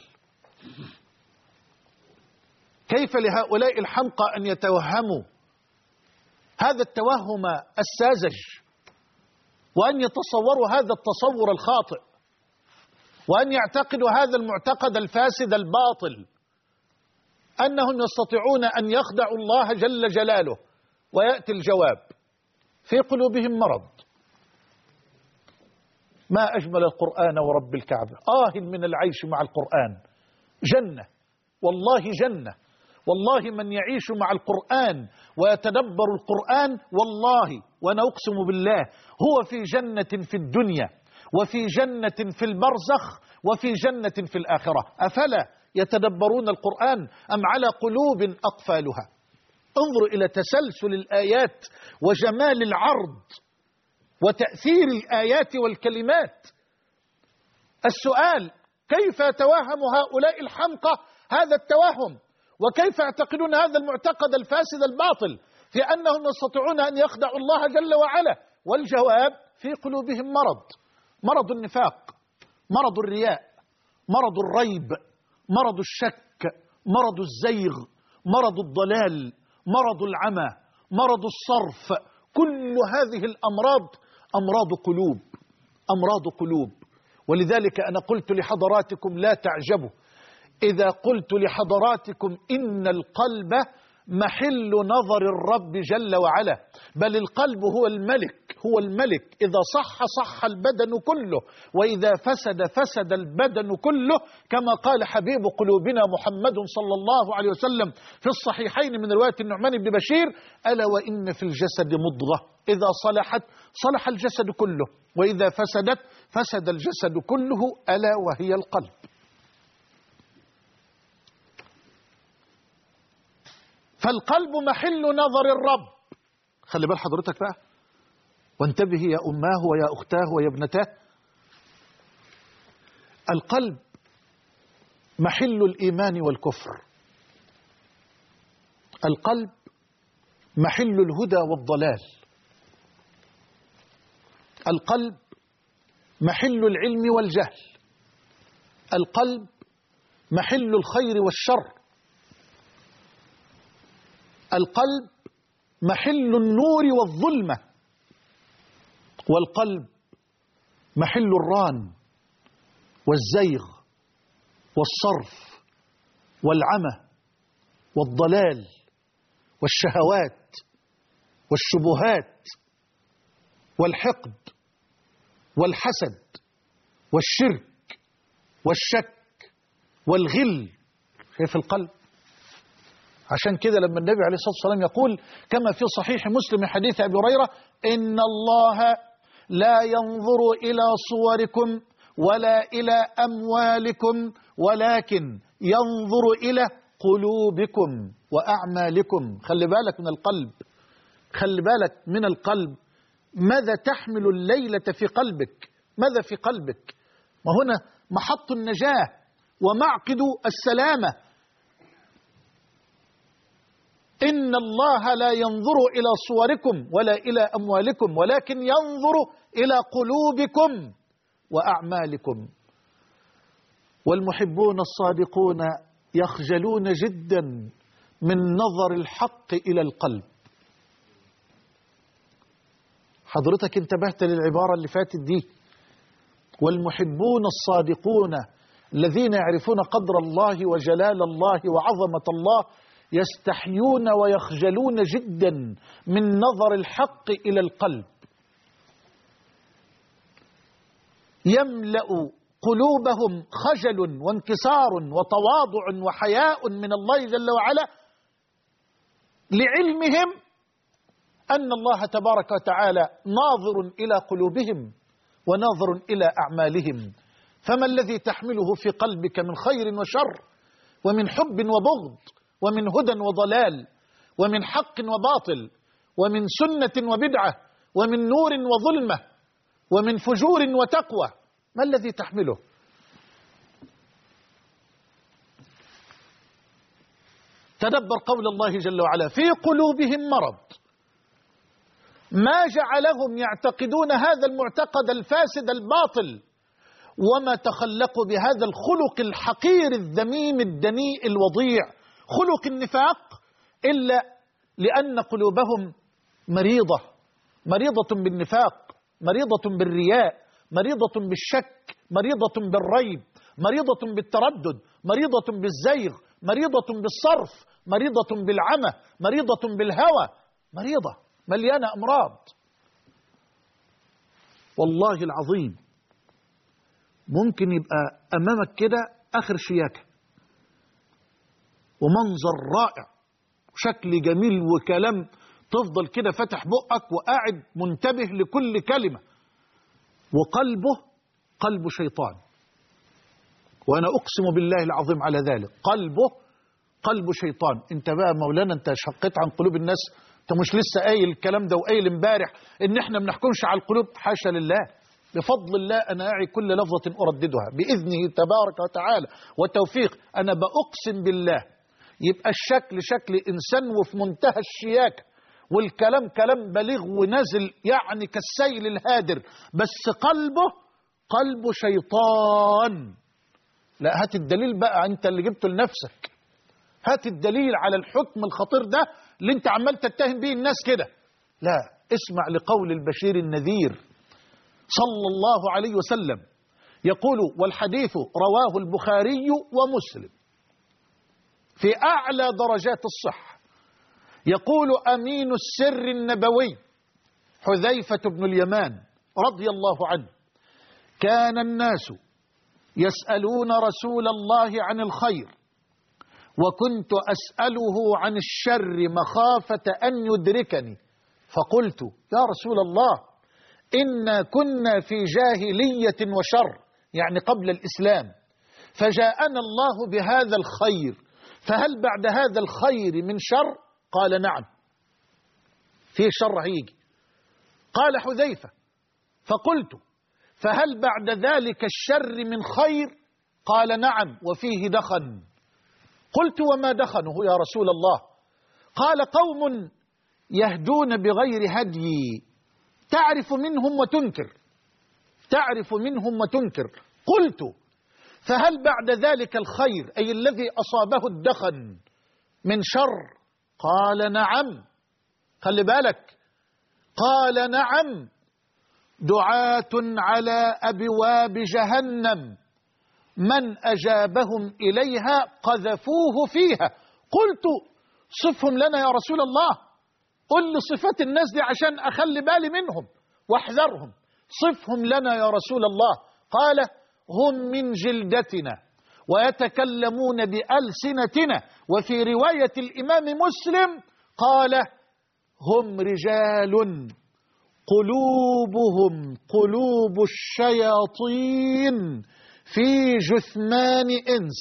كيف لهؤلاء الحمقى أن يتوهموا هذا التوهم الساذج، وأن يتصوروا هذا التصور الخاطئ، وأن يعتقدوا هذا المعتقد الفاسد الباطل، أنهم يستطيعون أن يخدعوا الله جل جلاله؟ ويأتي الجواب: في قلوبهم مرض. ما أجمل القرآن ورب الكعبة، آه من العيش مع القرآن، جنة والله جنة. والله من يعيش مع القرآن ويتدبر القرآن والله وأنا أقسم بالله هو في جنة في الدنيا وفي جنة في البرزخ وفي جنة في الآخرة. أفلا يتدبرون القرآن أم على قلوب أقفالها؟ انظر إلى تسلسل الآيات وجمال العرض وتأثير الآيات والكلمات. السؤال: كيف يتوهم هؤلاء الحمقى هذا التوهم؟ وكيف يعتقدون هذا المعتقد الفاسد الباطل في أنهم يستطيعون أن يخدعوا الله جل وعلا؟ والجواب: في قلوبهم مرض، مرض النفاق، مرض الرياء، مرض الريب، مرض الشك، مرض الزيغ، مرض الضلال، مرض العمى، مرض الصرف. كل هذه الأمراض أمراض قلوب، أمراض قلوب. ولذلك أنا قلت لحضراتكم لا تعجبوا إذا قلت لحضراتكم إن القلب محل نظر الرب جل وعلا، بل القلب هو الملك، هو الملك. إذا صح صح البدن كله، وإذا فسد فسد البدن كله، كما قال حبيب قلوبنا محمد صلى الله عليه وسلم في الصحيحين من رواية النعمان بن بشير: ألا وإن في الجسد مضغة إذا صلحت صلح الجسد كله، وإذا فسدت فسد الجسد كله، ألا وهي القلب. فالقلب محل نظر الرب. خلي بال حضرتك بقى وانتبهي يا أماه ويا أختاه ويا ابنتاه. القلب محل الإيمان والكفر، القلب محل الهدى والضلال، القلب محل العلم والجهل، القلب محل الخير والشر، القلب محل النور والظلمة، والقلب محل الران والزيغ والصرف والعمى والضلال والشهوات والشبهات والحقد والحسد والشرك والشك والغل في القلب. عشان كده لما النبي عليه الصلاة والسلام يقول كما في صحيح مسلم حديث أبي هريرة: إن الله لا ينظر إلى صوركم ولا إلى أموالكم ولكن ينظر إلى قلوبكم وأعمالكم. خلي بالك من القلب، خلي بالك من القلب. ماذا تحمل الليلة في قلبك؟ ماذا في قلبك؟ وهنا محط النجاة ومعقد السلامة. إن الله لا ينظر إلى صوركم ولا إلى أموالكم ولكن ينظر إلى قلوبكم وأعمالكم. والمحبون الصادقون يخجلون جدا من نظر الحق إلى القلب. حضرتك انتبهت للعبارة اللي فاتت دي؟ والمحبون الصادقون الذين يعرفون قدر الله وجلال الله وعظمة الله يستحيون ويخجلون جدا من نظر الحق إلى القلب. يملأ قلوبهم خجل وانكسار وتواضع وحياء من الله جل وعلا لعلمهم أن الله تبارك وتعالى ناظر إلى قلوبهم وناظر إلى أعمالهم. فما الذي تحمله في قلبك من خير وشر ومن حب وبغض ومن هدى وضلال ومن حق وباطل ومن سنة وبدعة ومن نور وظلمة ومن فجور وتقوى، ما الذي تحمله؟ تدبر قول الله جل وعلا: في قلوبهم مرض، ما جعلهم يعتقدون هذا المعتقد الفاسد الباطل وما تخلقوا بهذا الخلق الحقير الذميم الدنيء الوضيع، خلق النفاق، إلا لأن قلوبهم مريضة، مريضة بالنفاق، مريضة بالرياء، مريضة بالشك، مريضة بالريب، مريضة بالتردد، مريضة بالزيغ، مريضة بالصرف، مريضة بالعمى، مريضة بالهوى، مريضة مليانة أمراض. والله العظيم ممكن يبقى أمامك كده آخر شياكة ومنظر رائع وشكل جميل وكلام، تفضل كده فتح بقك وقاعد منتبه لكل كلمة، وقلبه قلب شيطان. وأنا أقسم بالله العظيم على ذلك، قلبه قلب شيطان. انت بقى مولانا انت شقيت عن قلوب الناس، انت مش لسه قايل الكلام ده وقايل امبارح ان احنا ما بنحكمش على القلوب؟ حاشا لله، بفضل الله أنا أعي كل لفظة أرددها بإذنه تبارك وتعالى وتوفيق. أنا بأقسم بالله يبقى الشكل شكل إنسان وفي منتهى الشياكة، والكلام كلام بليغ ونازل يعني كالسيل الهادر، بس قلبه قلب شيطان. لا، هات الدليل بقى، أنت اللي جبته لنفسك، هات الدليل على الحكم الخطير ده اللي أنت عمال تتهم به الناس كده. لا، اسمع لقول البشير النذير صلى الله عليه وسلم، يقول، والحديث رواه البخاري ومسلم في أعلى درجات الصحة، يقول أمين السر النبوي حذيفة بن اليمان رضي الله عنه: كان الناس يسألون رسول الله عن الخير وكنت أسأله عن الشر مخافة أن يدركني، فقلت: يا رسول الله، إنا كنا في جاهلية وشر، يعني قبل الإسلام، فجاءنا الله بهذا الخير، فهل بعد هذا الخير من شر؟ قال: نعم، في شر هيجي. قال حذيفة: فقلت: فهل بعد ذلك الشر من خير؟ قال: نعم، وفيه دخن. قلت: وما دخنه يا رسول الله؟ قال: قوم يهدون بغير هدي، تعرف منهم وتنكر، تعرف منهم وتنكر. قلت: فهل بعد ذلك الخير، أي الذي أصابه الدخن، من شر؟ قال: نعم. خلي بالك، قال: نعم، دعاة على أبواب جهنم من أجابهم إليها قذفوه فيها. قلت: صفهم لنا يا رسول الله، قل لي صفات الناس دي عشان أخلي بالي منهم واحذرهم، صفهم لنا يا رسول الله. قال: هم من جلدتنا ويتكلمون بألسنتنا. وفي رواية الإمام مسلم قال: هم رجال قلوبهم قلوب الشياطين في جثمان إنس.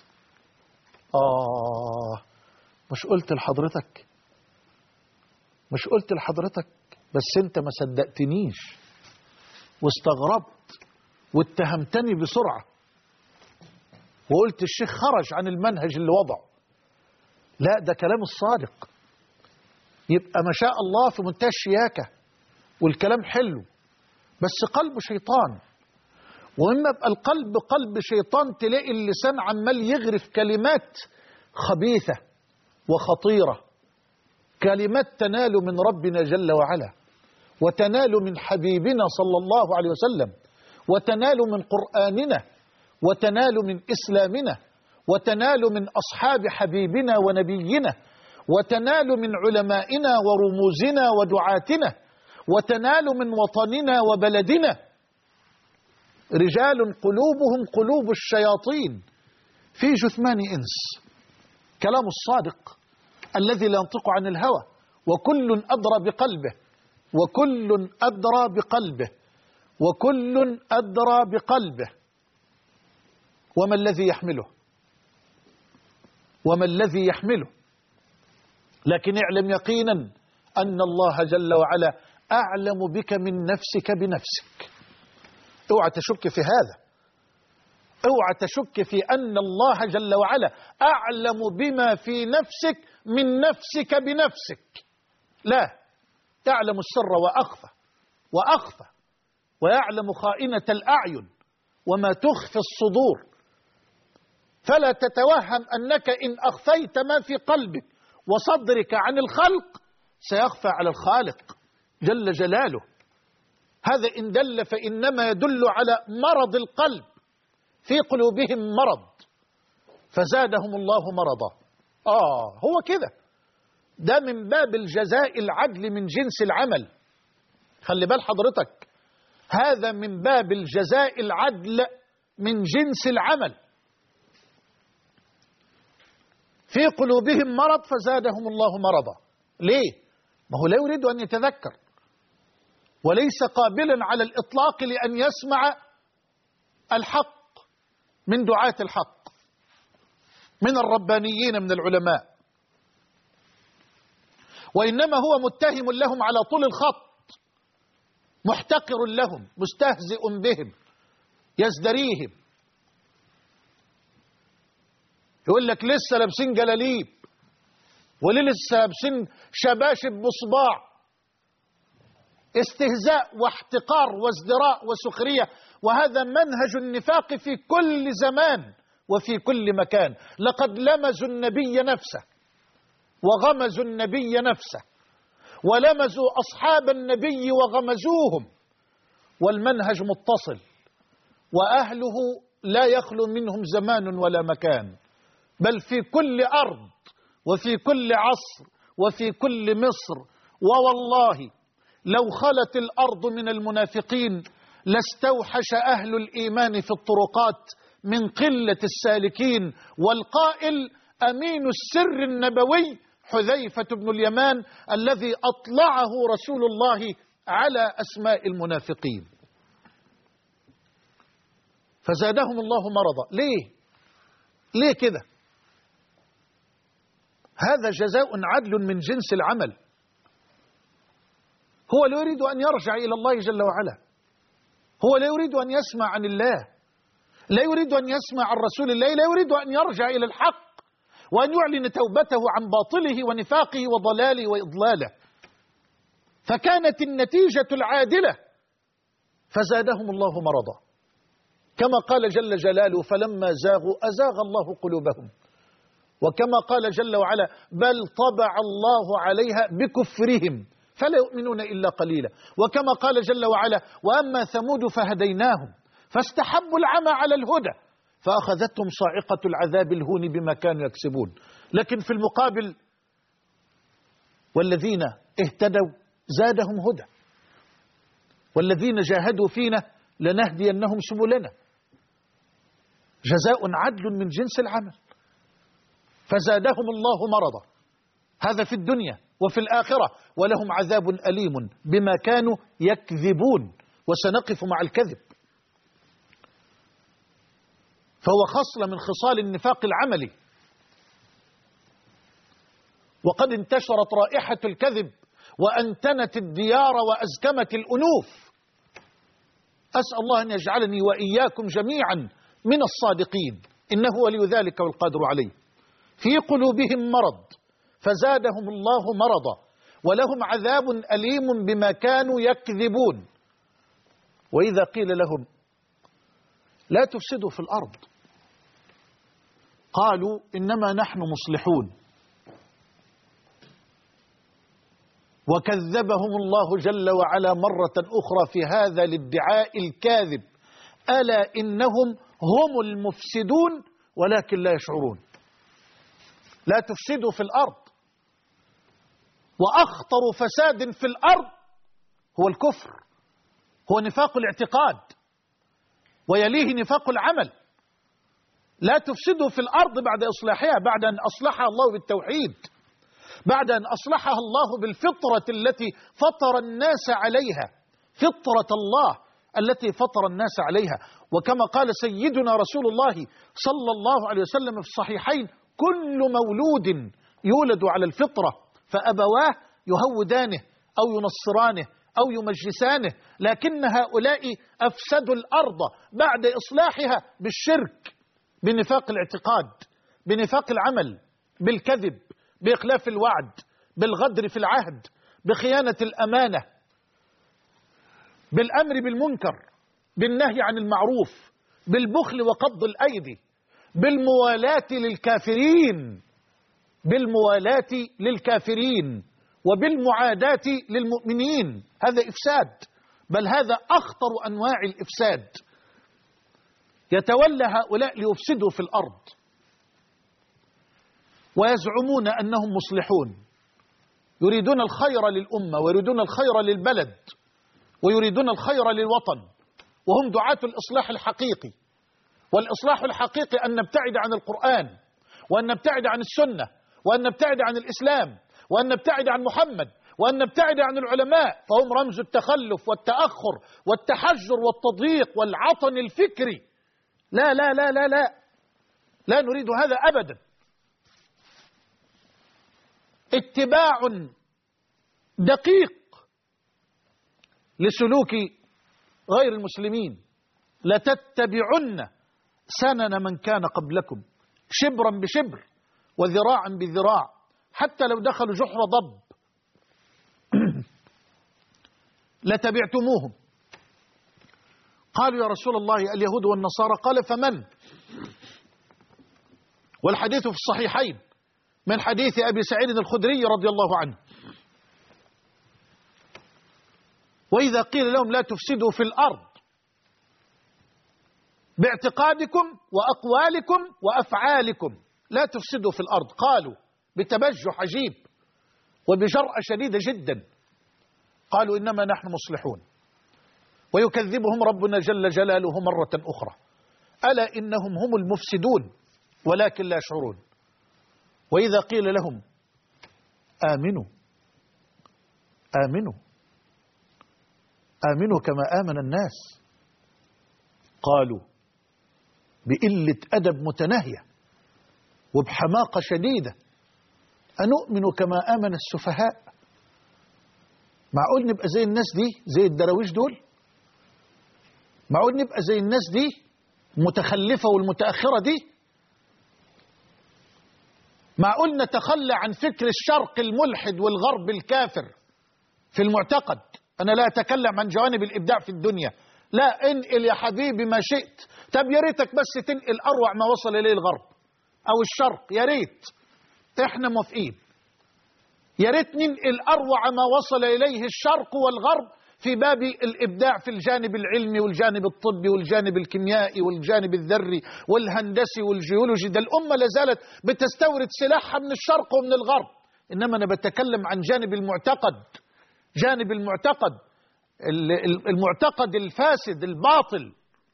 آه، مش قلت لحضرتك مش قلت لحضرتك بس انت ما صدقتنيش واستغربت واتهمتني بسرعة وقلت الشيخ خرج عن المنهج اللي وضعه. لا، ده كلام الصادق. يبقى ما شاء الله في منتهى الشياكة والكلام حلو، بس قلبه شيطان. وإما يبقى القلب قلب شيطان، تلاقي اللسان عمال يغرف كلمات خبيثة وخطيرة، كلمات تنال من ربنا جل وعلا، وتنال من حبيبنا صلى الله عليه وسلم، وتنال من قرآننا، وتنال من إسلامنا، وتنال من أصحاب حبيبنا ونبينا، وتنال من علمائنا ورموزنا ودعاتنا، وتنال من وطننا وبلدنا. رجال قلوبهم قلوب الشياطين في جثمان إنس. كلام الصادق الذي لا ينطق عن الهوى، وكل أدرى بقلبه، وكل أدرى بقلبه، وكل أدرى بقلبه. وما الذي يحمله؟ وما الذي يحمله؟ لكن اعلم يقينا أن الله جل وعلا أعلم بك من نفسك بنفسك. اوعى تشك في هذا، اوعى تشك في أن الله جل وعلا أعلم بما في نفسك من نفسك بنفسك. لا، يعلم السر وأخفى وأخفى، ويعلم خائنة الأعين وما تخفي الصدور. فلا تتوهم أنك إن أخفيت ما في قلبك وصدرك عن الخلق سيخفى على الخالق جل جلاله. هذا إن دل فإنما يدل على مرض القلب، في قلوبهم مرض فزادهم الله مرضا. آه هو كده، ده من باب الجزاء العدل من جنس العمل. خلي بال حضرتك، هذا من باب الجزاء العدل من جنس العمل. في قلوبهم مرض فزادهم الله مرضا. ليه؟ ما هو لا يريد أن يتذكر، وليس قابلا على الإطلاق لأن يسمع الحق من دعاة الحق، من الربانيين من العلماء، وإنما هو متهم لهم على طول الخط، محتقر لهم، مستهزئ بهم، يزدريهم. يقول لك لسه لابسين جلاليب، ولسه لابسين شباشب بصباع. استهزاء واحتقار وازدراء وسخرية، وهذا منهج النفاق في كل زمان وفي كل مكان. لقد لمزوا النبي نفسه، وغمزوا النبي نفسه، ولمزوا أصحاب النبي وغمزوهم، والمنهج متصل، وأهله لا يخلو منهم زمان ولا مكان، بل في كل أرض وفي كل عصر وفي كل مصر. ووالله لو خلت الأرض من المنافقين لاستوحش أهل الإيمان في الطرقات من قلة السالكين. والقائل أمين السر النبوي حذيفة بن اليمان الذي أطلعه رسول الله على أسماء المنافقين. فزادهم الله مرضا. ليه؟ ليه كده؟ هذا جزاء عدل من جنس العمل. هو لا يريد أن يرجع إلى الله جل وعلا، هو لا يريد أن يسمع عن الله، لا يريد أن يسمع عن رسول الله، لا يريد أن يرجع إلى الحق وأن يعلن توبته عن باطله ونفاقه وضلاله وإضلاله. فكانت النتيجة العادلة فزادهم الله مرضا، كما قال جل جلاله فلما زاغوا أزاغ الله قلوبهم، وكما قال جل وعلا بل طبع الله عليها بكفرهم فلا يؤمنون إلا قليلا، وكما قال جل وعلا وأما ثمود فهديناهم فاستحبوا العمى على الهدى فأخذتهم صاعقة العذاب الهون بما كانوا يكسبون. لكن في المقابل والذين اهتدوا زادهم هدى، والذين جاهدوا فينا لنهدينهم سبلنا. جزاء عدل من جنس العمل. فزادهم الله مرضا، هذا في الدنيا وفي الآخرة، ولهم عذاب أليم بما كانوا يكذبون. وسنقف مع الكذب، فهو خصلة من خصال النفاق العملي، وقد انتشرت رائحة الكذب وأنتنت الديار وأزكمت الأنوف. أسأل الله أن يجعلني وإياكم جميعا من الصادقين، إنه ولي ذلك والقادر عليه. في قلوبهم مرض فزادهم الله مرضا، ولهم عذاب أليم بما كانوا يكذبون. وإذا قيل لهم لا تفسدوا في الأرض. قالوا إنما نحن مصلحون، وكذبهم الله جل وعلا مرة أخرى في هذا الادعاء الكاذب، ألا إنهم هم المفسدون ولكن لا يشعرون. لا تفسدوا في الأرض، وأخطر فساد في الأرض هو الكفر، هو نفاق الاعتقاد، ويليه نفاق العمل. لا تفسدوا في الأرض بعد إصلاحها، بعد أن أصلحها الله بالتوحيد، بعد أن أصلحها الله بالفطرة التي فطر الناس عليها، فطرة الله التي فطر الناس عليها. وكما قال سيدنا رسول الله صلى الله عليه وسلم في الصحيحين: كل مولود يولد على الفطرة فأبواه يهودانه أو ينصرانه أو يمجسانه، لكن هؤلاء أفسدوا الأرض بعد إصلاحها بالشرك، بنفاق الاعتقاد، بنفاق العمل، بالكذب، بإخلاف الوعد، بالغدر في العهد، بخيانة الأمانة، بالأمر بالمنكر، بالنهي عن المعروف، بالبخل وقبض الأيدي، بالموالاة للكافرين، بالموالاة للكافرين وبالمعاداة للمؤمنين. هذا إفساد، بل هذا أخطر أنواع الإفساد. يتولى هؤلاء ليفسدوا في الأرض ويزعمون أنهم مصلحون، يريدون الخير للأمة ويريدون الخير للبلد ويريدون الخير للوطن، وهم دعاة الإصلاح الحقيقي. والإصلاح الحقيقي أن نبتعد عن القرآن، وأن نبتعد عن السنة، وأن نبتعد عن الإسلام، وأن نبتعد عن محمد، وأن نبتعد عن العلماء، فهم رمز التخلف والتأخر والتحجر والتضييق والعطن الفكري. لا لا لا لا لا لا نريد هذا أبدا. اتباع دقيق لسلوك غير المسلمين. لتتبعن سنن من كان قبلكم شبرا بشبر وذراعا بذراع، حتى لو دخلوا جحر ضب لتبعتموهم. قالوا: يا رسول الله اليهود والنصارى. قال: فمن؟ والحديث في الصحيحين من حديث أبي سعيد الخدري رضي الله عنه: وإذا قيل لهم لا تفسدوا في الأرض باعتقادكم وأقوالكم وأفعالكم، لا تفسدوا في الأرض، قالوا بتبجح عجيب وبجرأة شديدة جدا، قالوا: إنما نحن مصلحون. ويكذبهم ربنا جل جلاله مرة أخرى: ألا إنهم هم المفسدون ولكن لا يشعرون. وإذا قيل لهم آمنوا آمنوا آمنوا كما آمن الناس، قالوا بقلة أدب متناهية وبحماقة شديدة: أنؤمن كما آمن السفهاء. معقول نبقى زي الناس دي، زي الدراويش دول؟ معقول نبقى زي الناس دي المتخلفة والمتأخرة دي؟ معقول نتخلى عن فكر الشرق الملحد والغرب الكافر في المعتقد؟ أنا لا أتكلم عن جوانب الإبداع في الدنيا، لا، انقل يا حبيبي ما شئت. طب يا ريتك بس تنقل أروع ما وصل إليه الغرب أو الشرق، يا ريت، إحنا موافقين. يا ريت ننقل أروع ما وصل إليه الشرق والغرب في باب الإبداع في الجانب العلمي والجانب الطبي والجانب الكيميائي والجانب الذري والهندسي والجيولوجي. ده الأمة لازالت بتستورد سلاحها من الشرق ومن الغرب. إنما أنا بتكلم عن جانب المعتقد، جانب المعتقد، المعتقد الفاسد الباطل.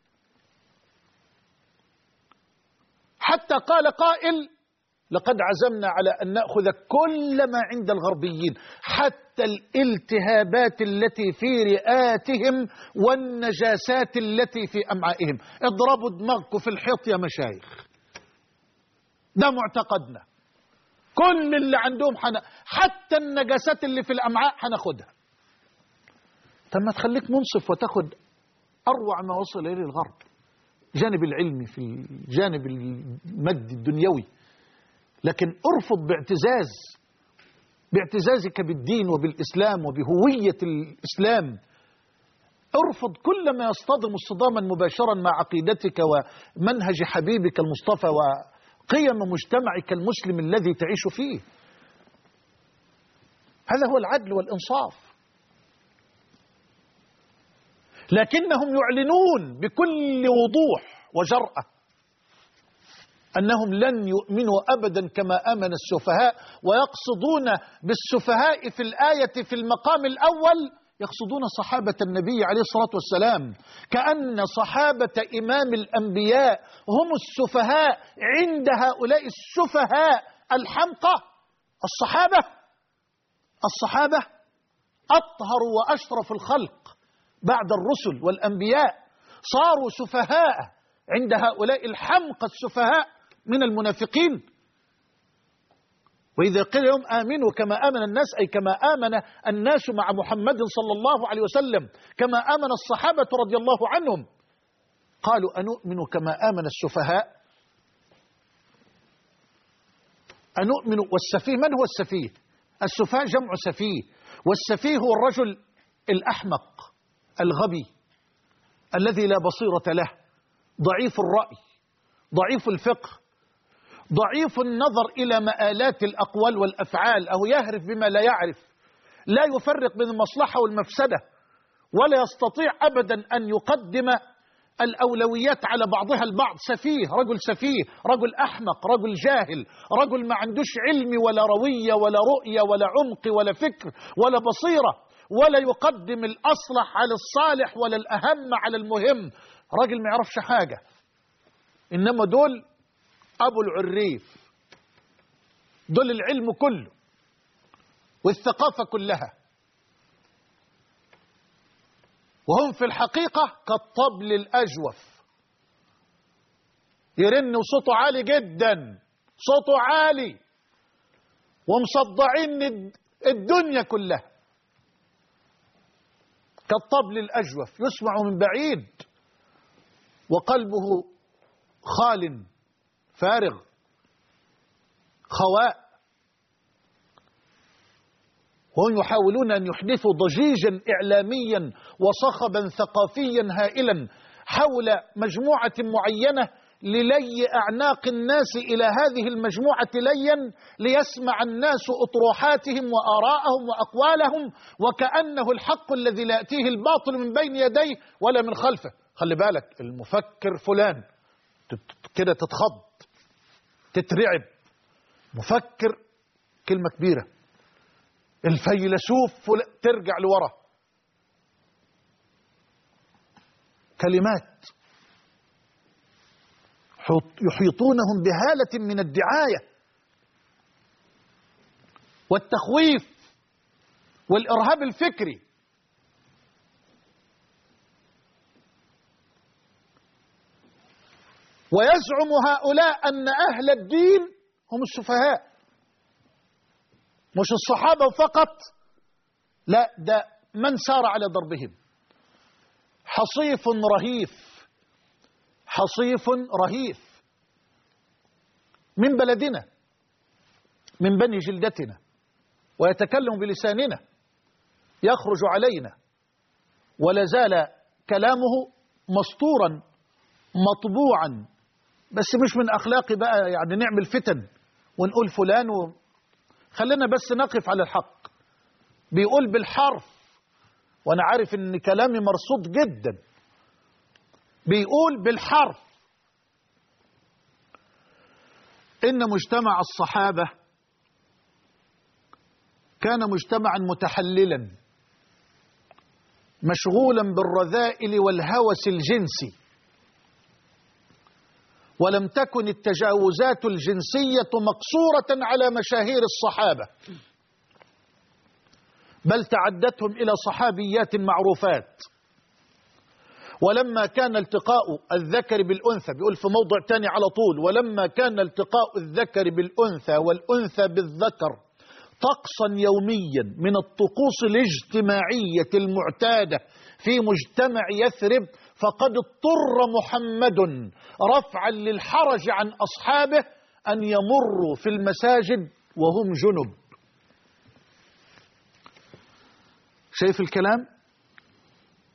حتى قال قائل: لقد عزمنا على أن نأخذ كل ما عند الغربيين، حتى الالتهابات التي في رئاتهم والنجاسات التي في أمعائهم. اضربوا دماغكم في الحيط يا مشايخ، ده معتقدنا. كل اللي عندهم حنا، حتى النجاسات اللي في الأمعاء حناخدها. طب ما تخليك منصف وتاخد أروع ما وصل إليه الغرب، جانب العلمي في الجانب المادي الدنيوي، لكن ارفض باعتزاز، باعتزازك بالدين وبالإسلام وبهوية الإسلام ارفض كل ما يصطدم اصطداما مباشرا مع عقيدتك ومنهج حبيبك المصطفى وقيم مجتمعك المسلم الذي تعيش فيه. هذا هو العدل والإنصاف. لكنهم يعلنون بكل وضوح وجرأة أنهم لن يؤمنوا أبدا كما آمن السفهاء، ويقصدون بالسفهاء في الآية في المقام الأول يقصدون صحابة النبي عليه الصلاة والسلام، كأن صحابة إمام الأنبياء هم السفهاء عند هؤلاء السفهاء الحمقى. الصحابة الصحابة أطهر وأشرف الخلق بعد الرسل والأنبياء، صاروا سفهاء عند هؤلاء الحمقى السفهاء من المنافقين. وإذا قيل لهم آمنوا كما آمن الناس، أي كما آمن الناس مع محمد صلى الله عليه وسلم، كما آمن الصحابة رضي الله عنهم، قالوا أنؤمن كما آمن السفهاء؟ أنؤمن. والسفيه من هو السفيه؟ السفهاء جمع سفيه، والسفيه هو الرجل الأحمق الغبي الذي لا بصيرة له، ضعيف الرأي، ضعيف الفقه، ضعيف النظر إلى مآلات الأقوال والأفعال، أو يهرف بما لا يعرف، لا يفرق بين المصلحة والمفسدة، ولا يستطيع أبدا أن يقدم الأولويات على بعضها البعض. سفيه، رجل سفيه، رجل أحمق، رجل جاهل، رجل ما عندوش علم ولا روية ولا رؤية ولا عمق ولا فكر ولا بصيرة، ولا يقدم الأصلح على الصالح ولا الأهم على المهم، راجل ما يعرفش حاجة. إنما دول أبو العريف، دول العلم كله والثقافة كلها، وهم في الحقيقة كالطبل الأجوف، يرن وصوته عالي جدا، صوته عالي ومصدعين الدنيا كلها، كالطبل الأجوف يسمع من بعيد وقلبه خال فارغ خواء. وهم يحاولون أن يحدثوا ضجيجا إعلاميا وصخبا ثقافيا هائلا حول مجموعة معينة للي أعناق الناس إلى هذه المجموعة ليا، ليسمع الناس أطروحاتهم وآراءهم وأقوالهم، وكأنه الحق الذي لا يأتيه الباطل من بين يديه ولا من خلفه. خلي بالك، المفكر فلان كده تتخض تترعب، مفكر كلمة كبيرة، الفيلسوف فلان ترجع لورا، كلمات يحيطونهم بهالة من الدعاية والتخويف والإرهاب الفكري. ويزعم هؤلاء أن أهل الدين هم السفهاء، مش الصحابة فقط، لا، ده من سار على ضربهم. حصيف رهيف، حصيف رهيف من بلدنا، من بني جلدتنا، ويتكلم بلساننا، يخرج علينا، ولا زال كلامه مسطورا مطبوعا، بس مش من أخلاقي بقى يعني نعمل فتن ونقول فلان و... خلينا بس نقف على الحق. بيقول بالحرف، وأنا عارف إن كلامي مرصود جدا، بيقول بالحرف إن مجتمع الصحابة كان مجتمعا متحللا مشغولا بالرذائل والهوس الجنسي، ولم تكن التجاوزات الجنسية مقصورة على مشاهير الصحابة، بل تعدتهم إلى صحابيات معروفات. ولما كان التقاء الذكر بالأنثى، بيقول في موضع تاني على طول، ولما كان التقاء الذكر بالأنثى والأنثى بالذكر طقسا يوميا من الطقوس الاجتماعية المعتادة في مجتمع يثرب، فقد اضطر محمد رفعا للحرج عن أصحابه أن يمروا في المساجد وهم جنب. شايف الكلام؟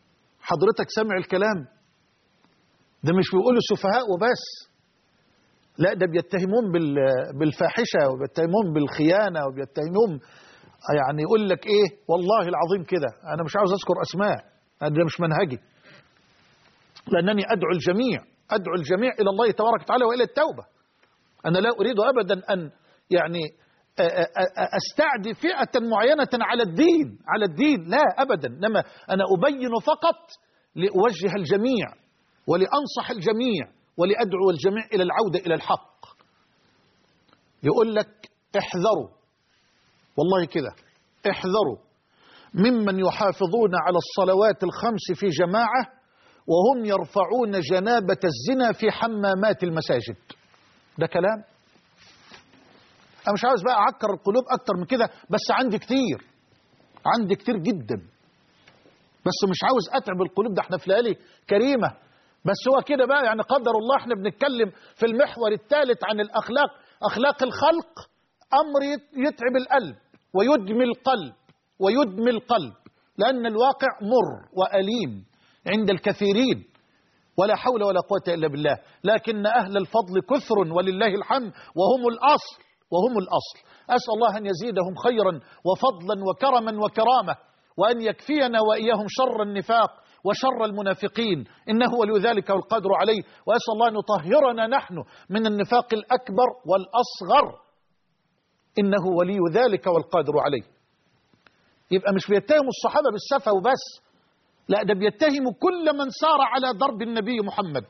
حضرتك سامع الكلام ده؟ مش بيقولوا سفهاء وبس، لا ده بيتهمون بالفاحشة وبيتهمون بالخيانة وبيتهمون، يعني يقول لك ايه والله العظيم كده. انا مش عاوز اذكر اسماء، ده مش منهجي، لانني ادعو الجميع ادعو الجميع الى الله تبارك وتعالى والى التوبة. انا لا اريد ابدا ان يعني استعدي فئة معينة على الدين على الدين لا ابدا، انما انا ابين فقط لاوجه الجميع ولانصح الجميع ولادعو الجميع الى العودة الى الحق. يقول لك احذروا، والله كده احذروا ممن يحافظون على الصلوات الخمس في جماعة وهم يرفعون جنابة الزنا في حمامات المساجد. ده كلام؟ أنا مش عاوز بقى أعكر القلوب أكتر من كده، بس عندي كتير عندي كتير جدا، بس مش عاوز أتعب القلوب، ده احنا في ليالي كريمة. بس هو كده بقى، يعني قدر الله احنا بنتكلم في المحور الثالث عن الأخلاق، أخلاق الخلق، أمر يتعب القلب ويدمي القلب ويدمي القلب، لأن الواقع مر وأليم عند الكثيرين، ولا حول ولا قوة إلا بالله. لكن أهل الفضل كثر ولله الحمد، وهم الأصل وهم الأصل. أسأل الله أن يزيدهم خيرا وفضلا وكرما وكرامة، وأن يكفينا وإياهم شر النفاق وشر المنافقين، إنه ولي ذلك والقادر عليه. وأسأل الله أن يطهرنا نحن من النفاق الأكبر والأصغر، إنه ولي ذلك والقادر عليه. يبقى مش بيتهم الصحابة بالسفة وبس، لا ده بيتهم كل من سار على درب النبي محمد،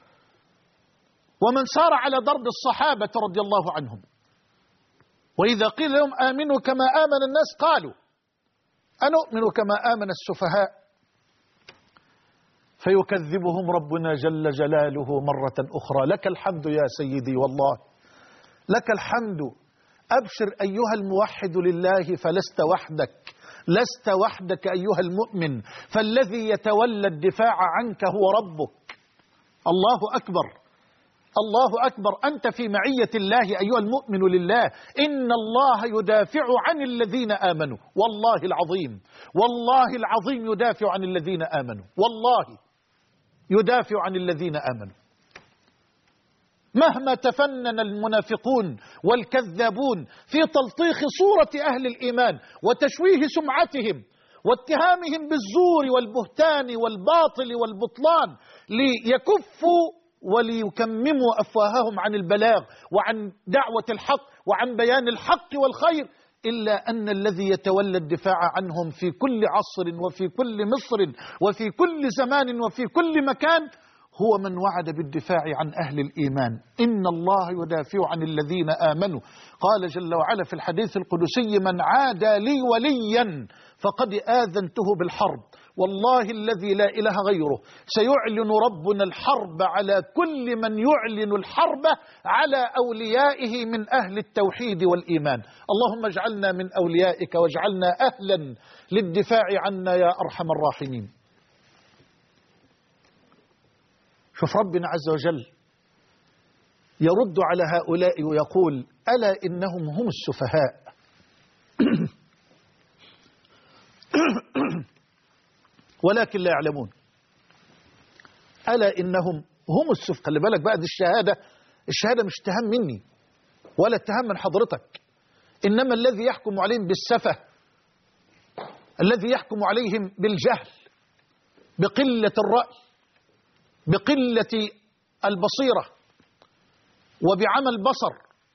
ومن سار على درب الصحابة رضي الله عنهم. وإذا قيل لهم آمنوا كما آمن الناس قالوا أنؤمن كما آمن السفهاء، فيكذبهم ربنا جل جلاله مرة أخرى. لك الحمد يا سيدي، والله لك الحمد. أبشر أيها الموحد لله، فلست وحدك، لست وحدك أيها المؤمن، فالذي يتولى الدفاع عنك هو ربك. الله أكبر الله أكبر. أنت في معية الله أيها المؤمن لله. إن الله يدافع عن الذين آمنوا، والله العظيم والله العظيم يدافع عن الذين آمنوا، والله يدافع عن الذين آمنوا. مهما تفنن المنافقون والكذابون في تلطيخ صورة أهل الإيمان وتشويه سمعتهم واتهامهم بالزور والبهتان والباطل والبطلان ليكفوا وليكمموا أفواههم عن البلاغ وعن دعوة الحق وعن بيان الحق والخير، إلا أن الذي يتولى الدفاع عنهم في كل عصر وفي كل مصر وفي كل زمان وفي كل مكان هو من وعد بالدفاع عن أهل الإيمان. إن الله يدافع عن الذين آمنوا. قال جل وعلا في الحديث القدسي: من عادى لي وليا فقد آذنته بالحرب. والله الذي لا إله غيره سيعلن ربنا الحرب على كل من يعلن الحرب على أوليائه من أهل التوحيد والإيمان. اللهم اجعلنا من أوليائك واجعلنا أهلا للدفاع عنا يا أرحم الراحمين. شوف ربنا عز وجل يرد على هؤلاء ويقول: ألا إنهم هم السفهاء. ولكن لا يعلمون. ألا إنهم هم السفهاء. خلي بالك بقى، دي الشهادة الشهادة مش اتهام مني ولا اتهام من حضرتك، إنما الذي يحكم عليهم بالسفه، الذي يحكم عليهم بالجهل، بقلة الرأي، بقلة البصيرة، وبعمى البصر،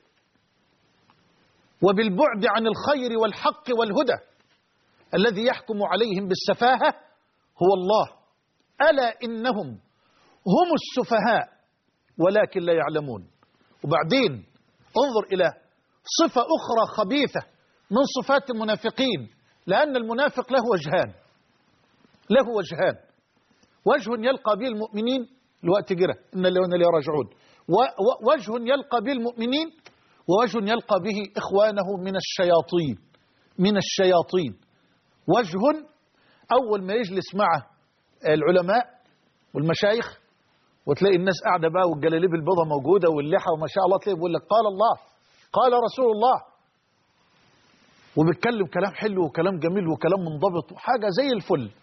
وبالبعد عن الخير والحق والهدى، الذي يحكم عليهم بالسفاهة هو الله. ألا إنهم هم السفهاء ولكن لا يعلمون. وبعدين انظر إلى صفة أخرى خبيثة من صفات المنافقين، لأن المنافق له وجهان له وجهان وجه يلقى به المؤمنين الوقت جرى إن اللي لا راجعون، ووجه يلقى به المؤمنين، ووجه يلقى به إخوانه من الشياطين من الشياطين وجه أول ما يجلس مع العلماء والمشايخ وتلاقي الناس قاعدة بقى والجلاليب البيضاء موجودة واللحى وما شاء الله، تلاقي بيقول لك قال الله قال رسول الله، وبيتكلم كلام حلو وكلام جميل وكلام منضبط وحاجة زي الفل.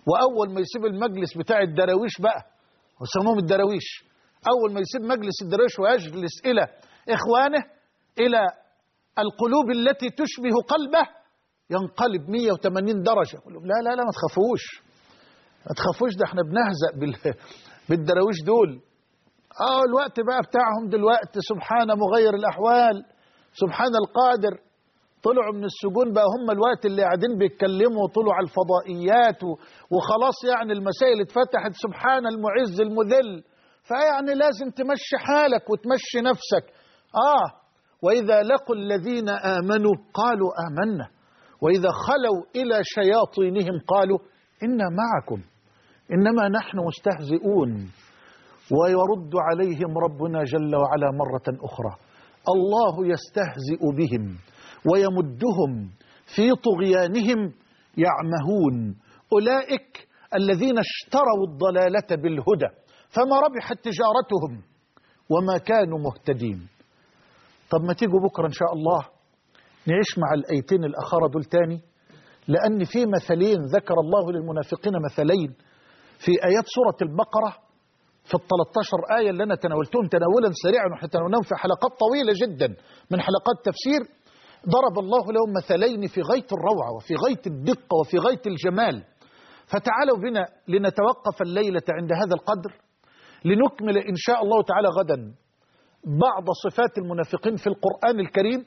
وأول ما يسيب المجلس بتاع الدراويش بقى، وسموهم الدراويش، أول ما يسيب مجلس الدراويش ويجلس إلى إخوانه، إلى القلوب التي تشبه قلبه، ينقلب مية وثمانين درجة. يقول لهم لا لا لا ما تخافوش، ما تخافوش، ده احنا بنهزأ بالدراويش دول. اه الوقت بقى بتاعهم دلوقتي، سبحان مغير الأحوال، سبحان القادر. طلعوا من السجون بقى هم الوقت اللي قاعدين بيتكلموا، وطلعوا على الفضائيات وخلاص، يعني المسائل اتفتحت، سبحان المعز المذل. فيعني لازم تمشي حالك وتمشي نفسك. آه وإذا لقوا الذين آمنوا قالوا آمنا، وإذا خلوا إلى شياطينهم قالوا إنا معكم إنما نحن مستهزئون. ويرد عليهم ربنا جل وعلا مرة أخرى: الله يستهزئ بهم ويمدهم في طغيانهم يعمهون، أولئك الذين اشتروا الضلالة بالهدى فما ربحت تجارتهم وما كانوا مهتدين. طب ما تيجوا بكرة إن شاء الله نعيش مع الآيتين الأخرى دول تاني، لأن في مثلين ذكر الله للمنافقين، مثلين في آيات سورة البقرة في الثلاث عشرة آية اللي أنا تناولتهم تناولا سريعا، ونحن تناولناهم في حلقات طويلة جدا من حلقات تفسير. ضرب الله لهم مثلين في غاية الروعة وفي غاية الدقة وفي غاية الجمال. فتعالوا بنا لنتوقف الليلة عند هذا القدر، لنكمل إن شاء الله تعالى غدا بعض صفات المنافقين في القرآن الكريم،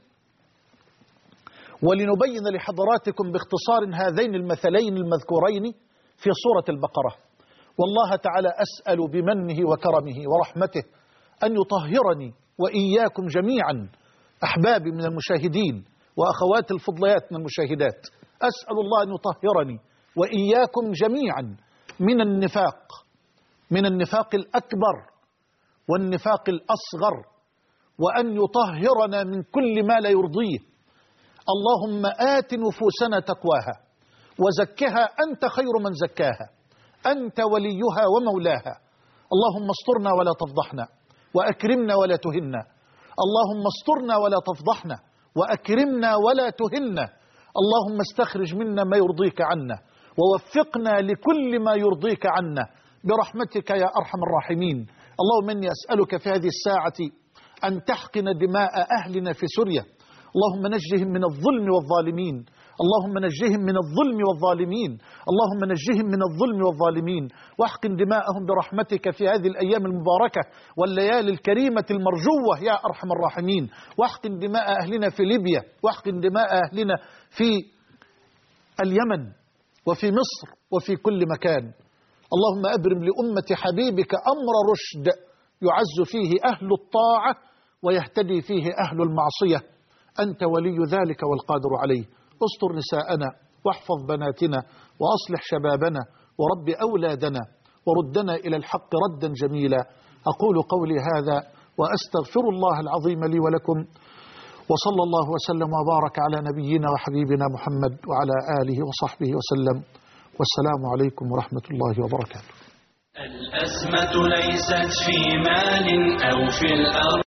ولنبين لحضراتكم باختصار هذين المثلين المذكورين في سورة البقرة. والله تعالى أسأل بمنه وكرمه ورحمته أن يطهرني وإياكم جميعا أحبابي من المشاهدين وأخوات الفضليات من المشاهدات، أسأل الله أن يطهرني وإياكم جميعا من النفاق، من النفاق الأكبر والنفاق الأصغر، وأن يطهرنا من كل ما لا يرضيه. اللهم آت نفوسنا تقواها وزكها أنت خير من زكاها، أنت وليها ومولاها. اللهم استرنا ولا تفضحنا وأكرمنا ولا تهنا، اللهم استرنا ولا تفضحنا وأكرمنا ولا تهنا. اللهم استخرج منا ما يرضيك عنا ووفقنا لكل ما يرضيك عنا برحمتك يا أرحم الراحمين. اللهم إني أسألك في هذه الساعة أن تحقن دماء أهلنا في سوريا، اللهم نجهم من الظلم والظالمين، اللهم نجهم من الظلم والظالمين، اللهم نجهم من الظلم والظالمين، واحقن دماءهم برحمتك في هذه الأيام المباركة والليالي الكريمة المرجوة يا أرحم الراحمين. واحقن دماء أهلنا في ليبيا، واحقن دماء أهلنا في اليمن وفي مصر وفي كل مكان. اللهم أبرم لأمة حبيبك أمر رشد يعز فيه أهل الطاعة ويهتدي فيه أهل المعصية، أنت ولي ذلك والقادر عليه. استر نساءنا واحفظ بناتنا وأصلح شبابنا ورب أولادنا وردنا إلى الحق ردا جميلا. أقول قولي هذا وأستغفر الله العظيم لي ولكم، وصلى الله وسلم وبارك على نبينا وحبيبنا محمد وعلى آله وصحبه وسلم، والسلام عليكم ورحمة الله وبركاته. الأزمة ليست في مال أو في الأرض.